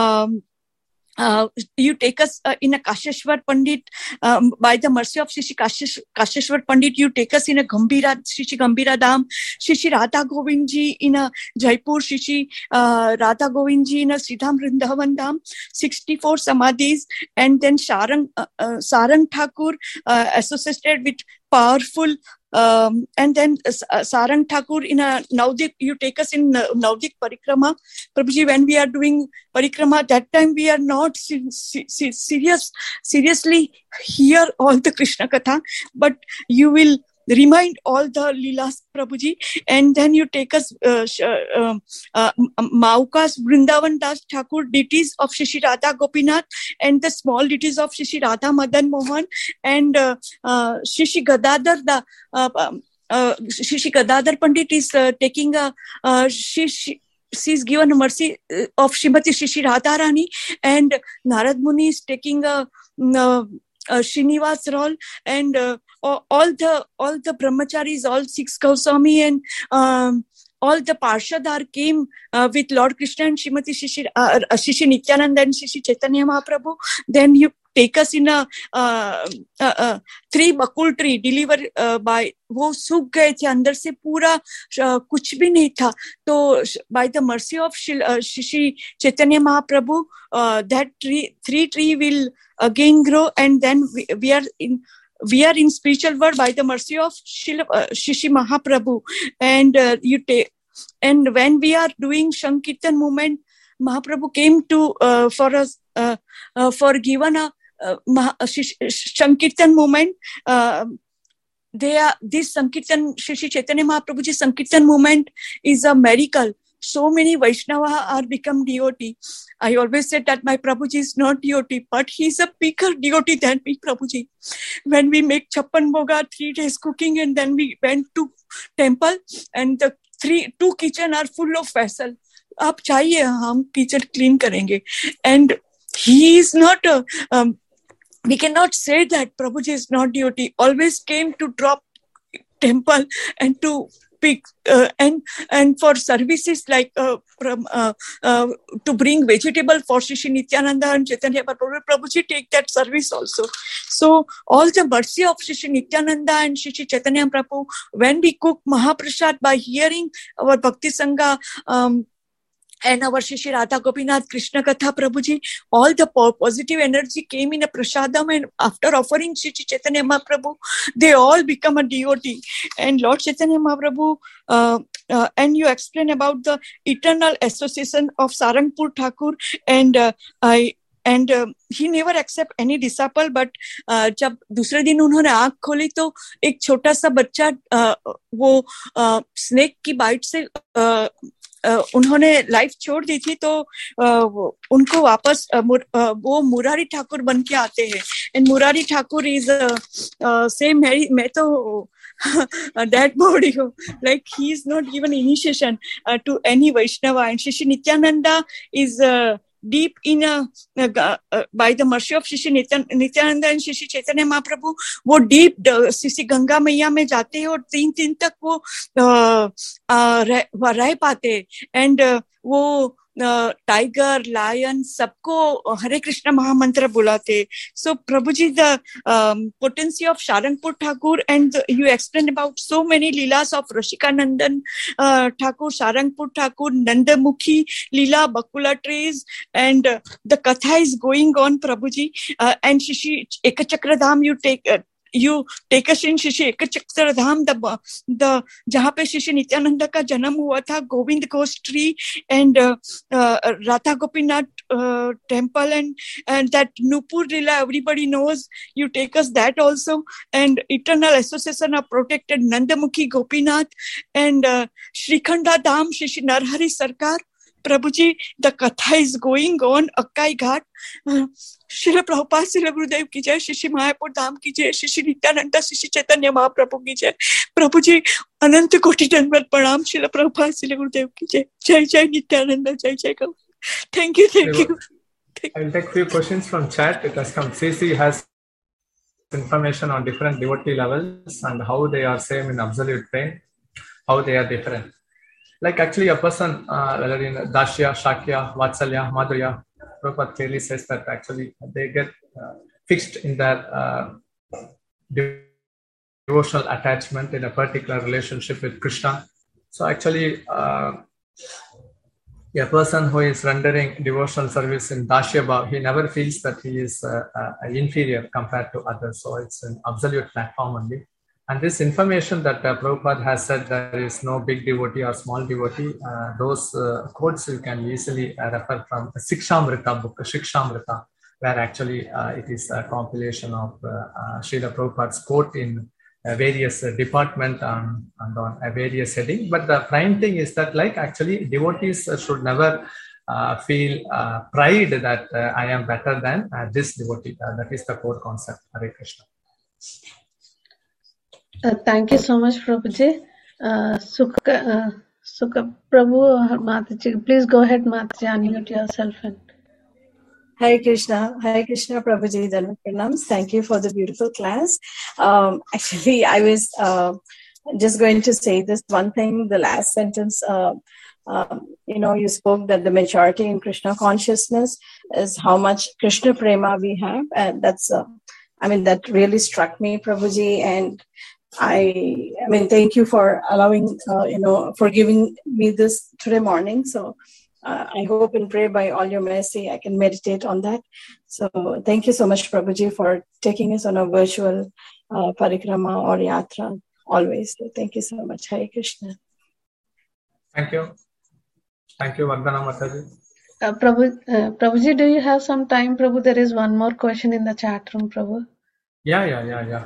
you take us in a Kasheshwar Pandit, by the mercy of Shri Kasheshwar Pandit, you take us in a Shri Gambhira Dham, Shri Radha Govind Ji in a Jaipur, Shri Radha Govind Ji in a Shridham Vrindavan Dham, 64 Samadhis, and then Sarang Thakur associated with powerful, and then Sarang Thakur in a Naudik, you take us in Naudik Parikrama. Prabhuji, when we are doing Parikrama, that time we are not seriously hear all the Krishna Katha, but you will remind all the Leelas, Prabhuji, and then you take us Maukas Vrindavan Das Thakur deities of Shri Radha Gopinath and the small deities of Shri Radha Madan Mohan and Shri Gadadhar Shri Gadadhar Pandit is taking she's given mercy of Srimati Shri Radharani, and Narad Muni is taking a Srinivas role, and all the brahmacharis, all 6 Goswami and all the Parshadar came with Lord Krishna and Srimati Shri Nityananda and Shri Chaitanya Mahaprabhu. Then you take us in a 3 bakul tree deliver by वो सूख गए थे अंदर से पूरा कुछ भी नहीं था तो by the mercy of Shri Chaitanya Mahaprabhu that 3 tree will again grow, and then we are in spiritual world by the mercy of Shri Mahaprabhu, and you take, and when we are doing Sankirtan movement, Mahaprabhu came to for us for given a Sankirtan movement. This Sankirtan, Shri Chaitanya Mahaprabhuji Sankirtan movement is a miracle. So many Vaishnava are become devotee. I always said that my Prabhuji is not devotee, but he is a bigger devotee than me, Prabhuji. When we make Chappan Bhoga, 3 days cooking, and then we went to temple, and the 2 kitchen are full of vessel. आप चाहिए हम kitchen clean करेंगे. And he is not we cannot say that Prabhuji is not devotee. Always came to drop temple and to pick and for services like to bring vegetable for Shri Nityananda and Chaitanya Prabhuji take that service also. So all the mercy of Shri Nityananda and Shri Chaitanya Prabhu, when we cook Mahaprasad by hearing our Bhakti Sangha and our Shri Radha Gopinath Krishna Katha Prabhuji, all the positive energy came in a prasadam, and after offering Shri Chaitanya Mahaprabhu, they all become a devotee. And Lord Chaitanya Mahaprabhu, and you explain about the eternal association of Sarangpur Thakur, and he never accept any disciple, but जब दूसरे दिन उन्होंने आँख खोली तो एक छोटा सा बच्चा वो स्नेक की बाइट से उन्होंने लाइफ छोड़ दी थी, तो उनको वापस वो मुरारी ठाकुर बन के आते हैं. And Murari Thakur is same मैं तो that body, like he is not given initiation to any Vaishnava, and Shri Nityananda is deep in by the mercy of Shri Nityananda and Shri Chaitanya Mahaprabhu, वो deep Shri गंगा मैया में जाते हैं और 3 दिन तक वो रह पाते, and वो टाइगर लायन सबको हरे कृष्ण महामंत्र बुलाते. So Prabhuji, the potency of Sarangpur Thakur, and you explain about so many leelas of Rashika Nandan Thakur, Sarangpur Thakur, Nandamukhi Leela, Bakula trees, and the katha is going on, Prabhuji, and Shri Ekachakra Dham you take us in Shri Ekachakra Dham, the जहाँ पे श्री नित्यानंद का जन्म हुआ था, Govind Ghosh tree, and Radha Gopinath temple, and that Nupur Lila everybody knows. You take us that also, and eternal association of protected Nandamukhi Gopinath, and Shrikhanda Dham, Shri Narhari Sarkar. Prabhuji, the katha is going on, Akkai Ghat. Srila Prabhupada, Srila Gurudev ki jai, Shri Mayapur Dham ki jai, Shri Nityananda, Shri Chaitanya Mahaprabhu ki jai. Prabhuji, Ananta Koti Dandavat Pranam, Srila Prabhupada, Srila Gurudev ki jai. Jai Jai Nityananda, Jai Jai Gaur. Thank you. I'll take a few questions from chat. It has come. CC has information on different devotee levels and how they are same in absolute pain, how they are different. Like actually a person, whether in Dashya, Shakya, Vatsalya, Madhurya, Prabhupada clearly says that actually they get fixed in their devotional attachment in a particular relationship with Krishna. So actually a person who is rendering devotional service in Dashya Bhav, he never feels that he is inferior compared to others. So it's an absolute platform only. And this information that Prabhupada has said there is no big devotee or small devotee, those quotes you can easily refer from Sikshamrita book, Shikshamrita, where actually it is a compilation of Srila Prabhupada's quote in various department and on a various heading. But the prime thing is that like actually devotees should never feel pride that I am better than this devotee. That is the core concept. Hare Krishna. Thank you so much, Prabhuji. Sukha Prabhu, Mataji, please go ahead, Mataji, unmute yourself. And Hare Krishna, Prabhuji, Dhanvat Pranams. Thank you for the beautiful class. Actually, I was just going to say this one thing, the last sentence. You spoke that the maturity in Krishna consciousness is how much Krishna prema we have, and that's, that really struck me, Prabhuji, and I thank you for allowing, for giving me this today morning. So I hope and pray by all your mercy, I can meditate on that. So thank you so much, Prabhuji, for taking us on a virtual parikrama or yatra always. So thank you so much. Hare Krishna. Thank you. Thank you, Vandana Mataji. Prabhuji, do you have some time, Prabhu? There is one more question in the chat room, Prabhu. Yeah.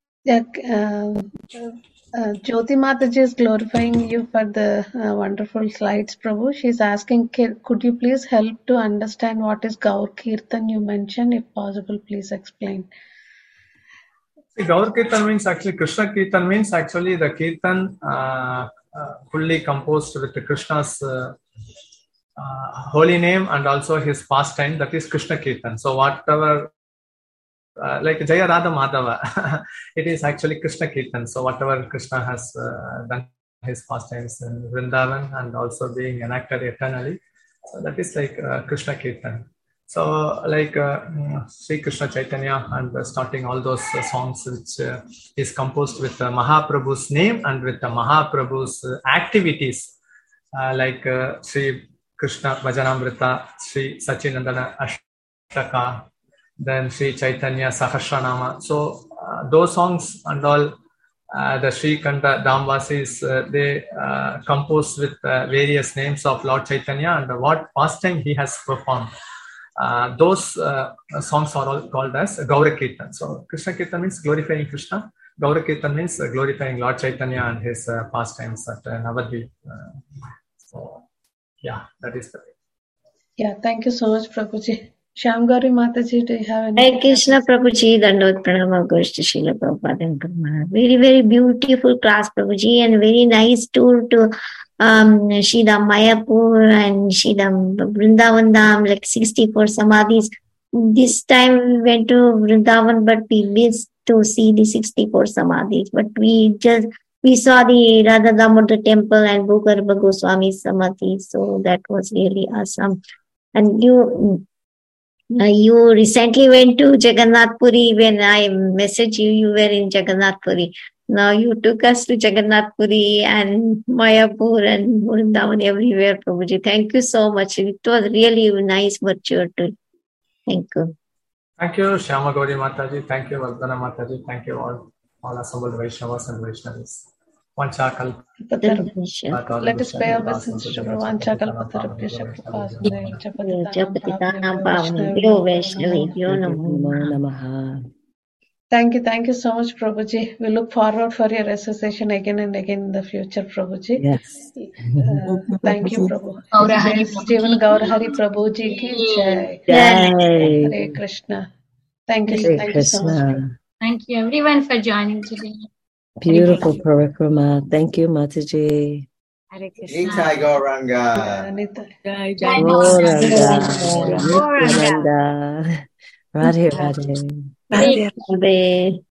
Jyoti Mataji is glorifying you for the wonderful slides, Prabhu. She's asking, could you please help to understand what is Gaur Kirtan you mentioned? If possible, please explain. See, Gaur Kirtan means actually, Krishna Kirtan means actually the Kirtan fully composed with Krishna's holy name and also his pastime, that is Krishna Kirtan. So whatever, like Jaya Radha Madhava, it is actually Krishna Kirtan. So whatever Krishna has done his pastimes in Vrindavan and also being enacted eternally, so that is like Krishna Kirtan. So like Sri Krishna Chaitanya and starting all those songs which is composed with Mahaprabhu's name and with the Mahaprabhu's activities, like Sri Krishna Bhajanamrita, Sri Sachinandana Ashtaka, then Sri Chaitanya Sahasranama. So those songs and all, the Sri Kanda Damvasis, they composed with various names of Lord Chaitanya and what pastime he has performed. Those songs are all called as Gaura Kirtan. So Krishna Kirtan means glorifying Krishna. Gaura Kirtan means glorifying Lord Chaitanya and his pastimes at Navadvip. So yeah, that is the way. Yeah, thank you so much, Prabhuji. Shyam Gauri Mataji, do you have any? Hare Krishna, Prabhuji, Dandot Pranam, Gosh to Srila Prabhupada. Very, very beautiful class, Prabhuji, and very nice tour to Shridham Mayapur and Shridham Vrindavan Dham, like 64 Samadhis. This time we went to Vrindavan, but we missed to see the 64 Samadhis. But we saw the Radha Damodar temple and Bhugarbha Goswami Samadhi. So that was really awesome. And you recently went to Jagannath Puri. When I messaged you, you were in Jagannath Puri. Now you took us to Jagannath Puri and Mayapur and Vrindavan, everywhere, Prabhuji. Thank you so much. It was really a nice virtual tour. Thank you. Thank you, Shyama Gauri Mataji. Thank you, Vandana Mataji. Thank you all assembled Vaishnavas and Vaishnavis. Let us pay our obeisance to Vancha Kalpatarubhya Shakti. Thank you so much, Prabhuji. We look forward for your association again and again in the future, Prabhuji. Yes. Thank you, Prabhu. Jeevan Gaur Hari Prabhuji ki jai. Hare Krishna. Thank you so much. Thank you everyone for joining today. Beautiful parikrama. Thank you, Mataji. Hare Krishna. Nitai Gauranga. Jai Gauranga. Radhe Radhe. Radhe.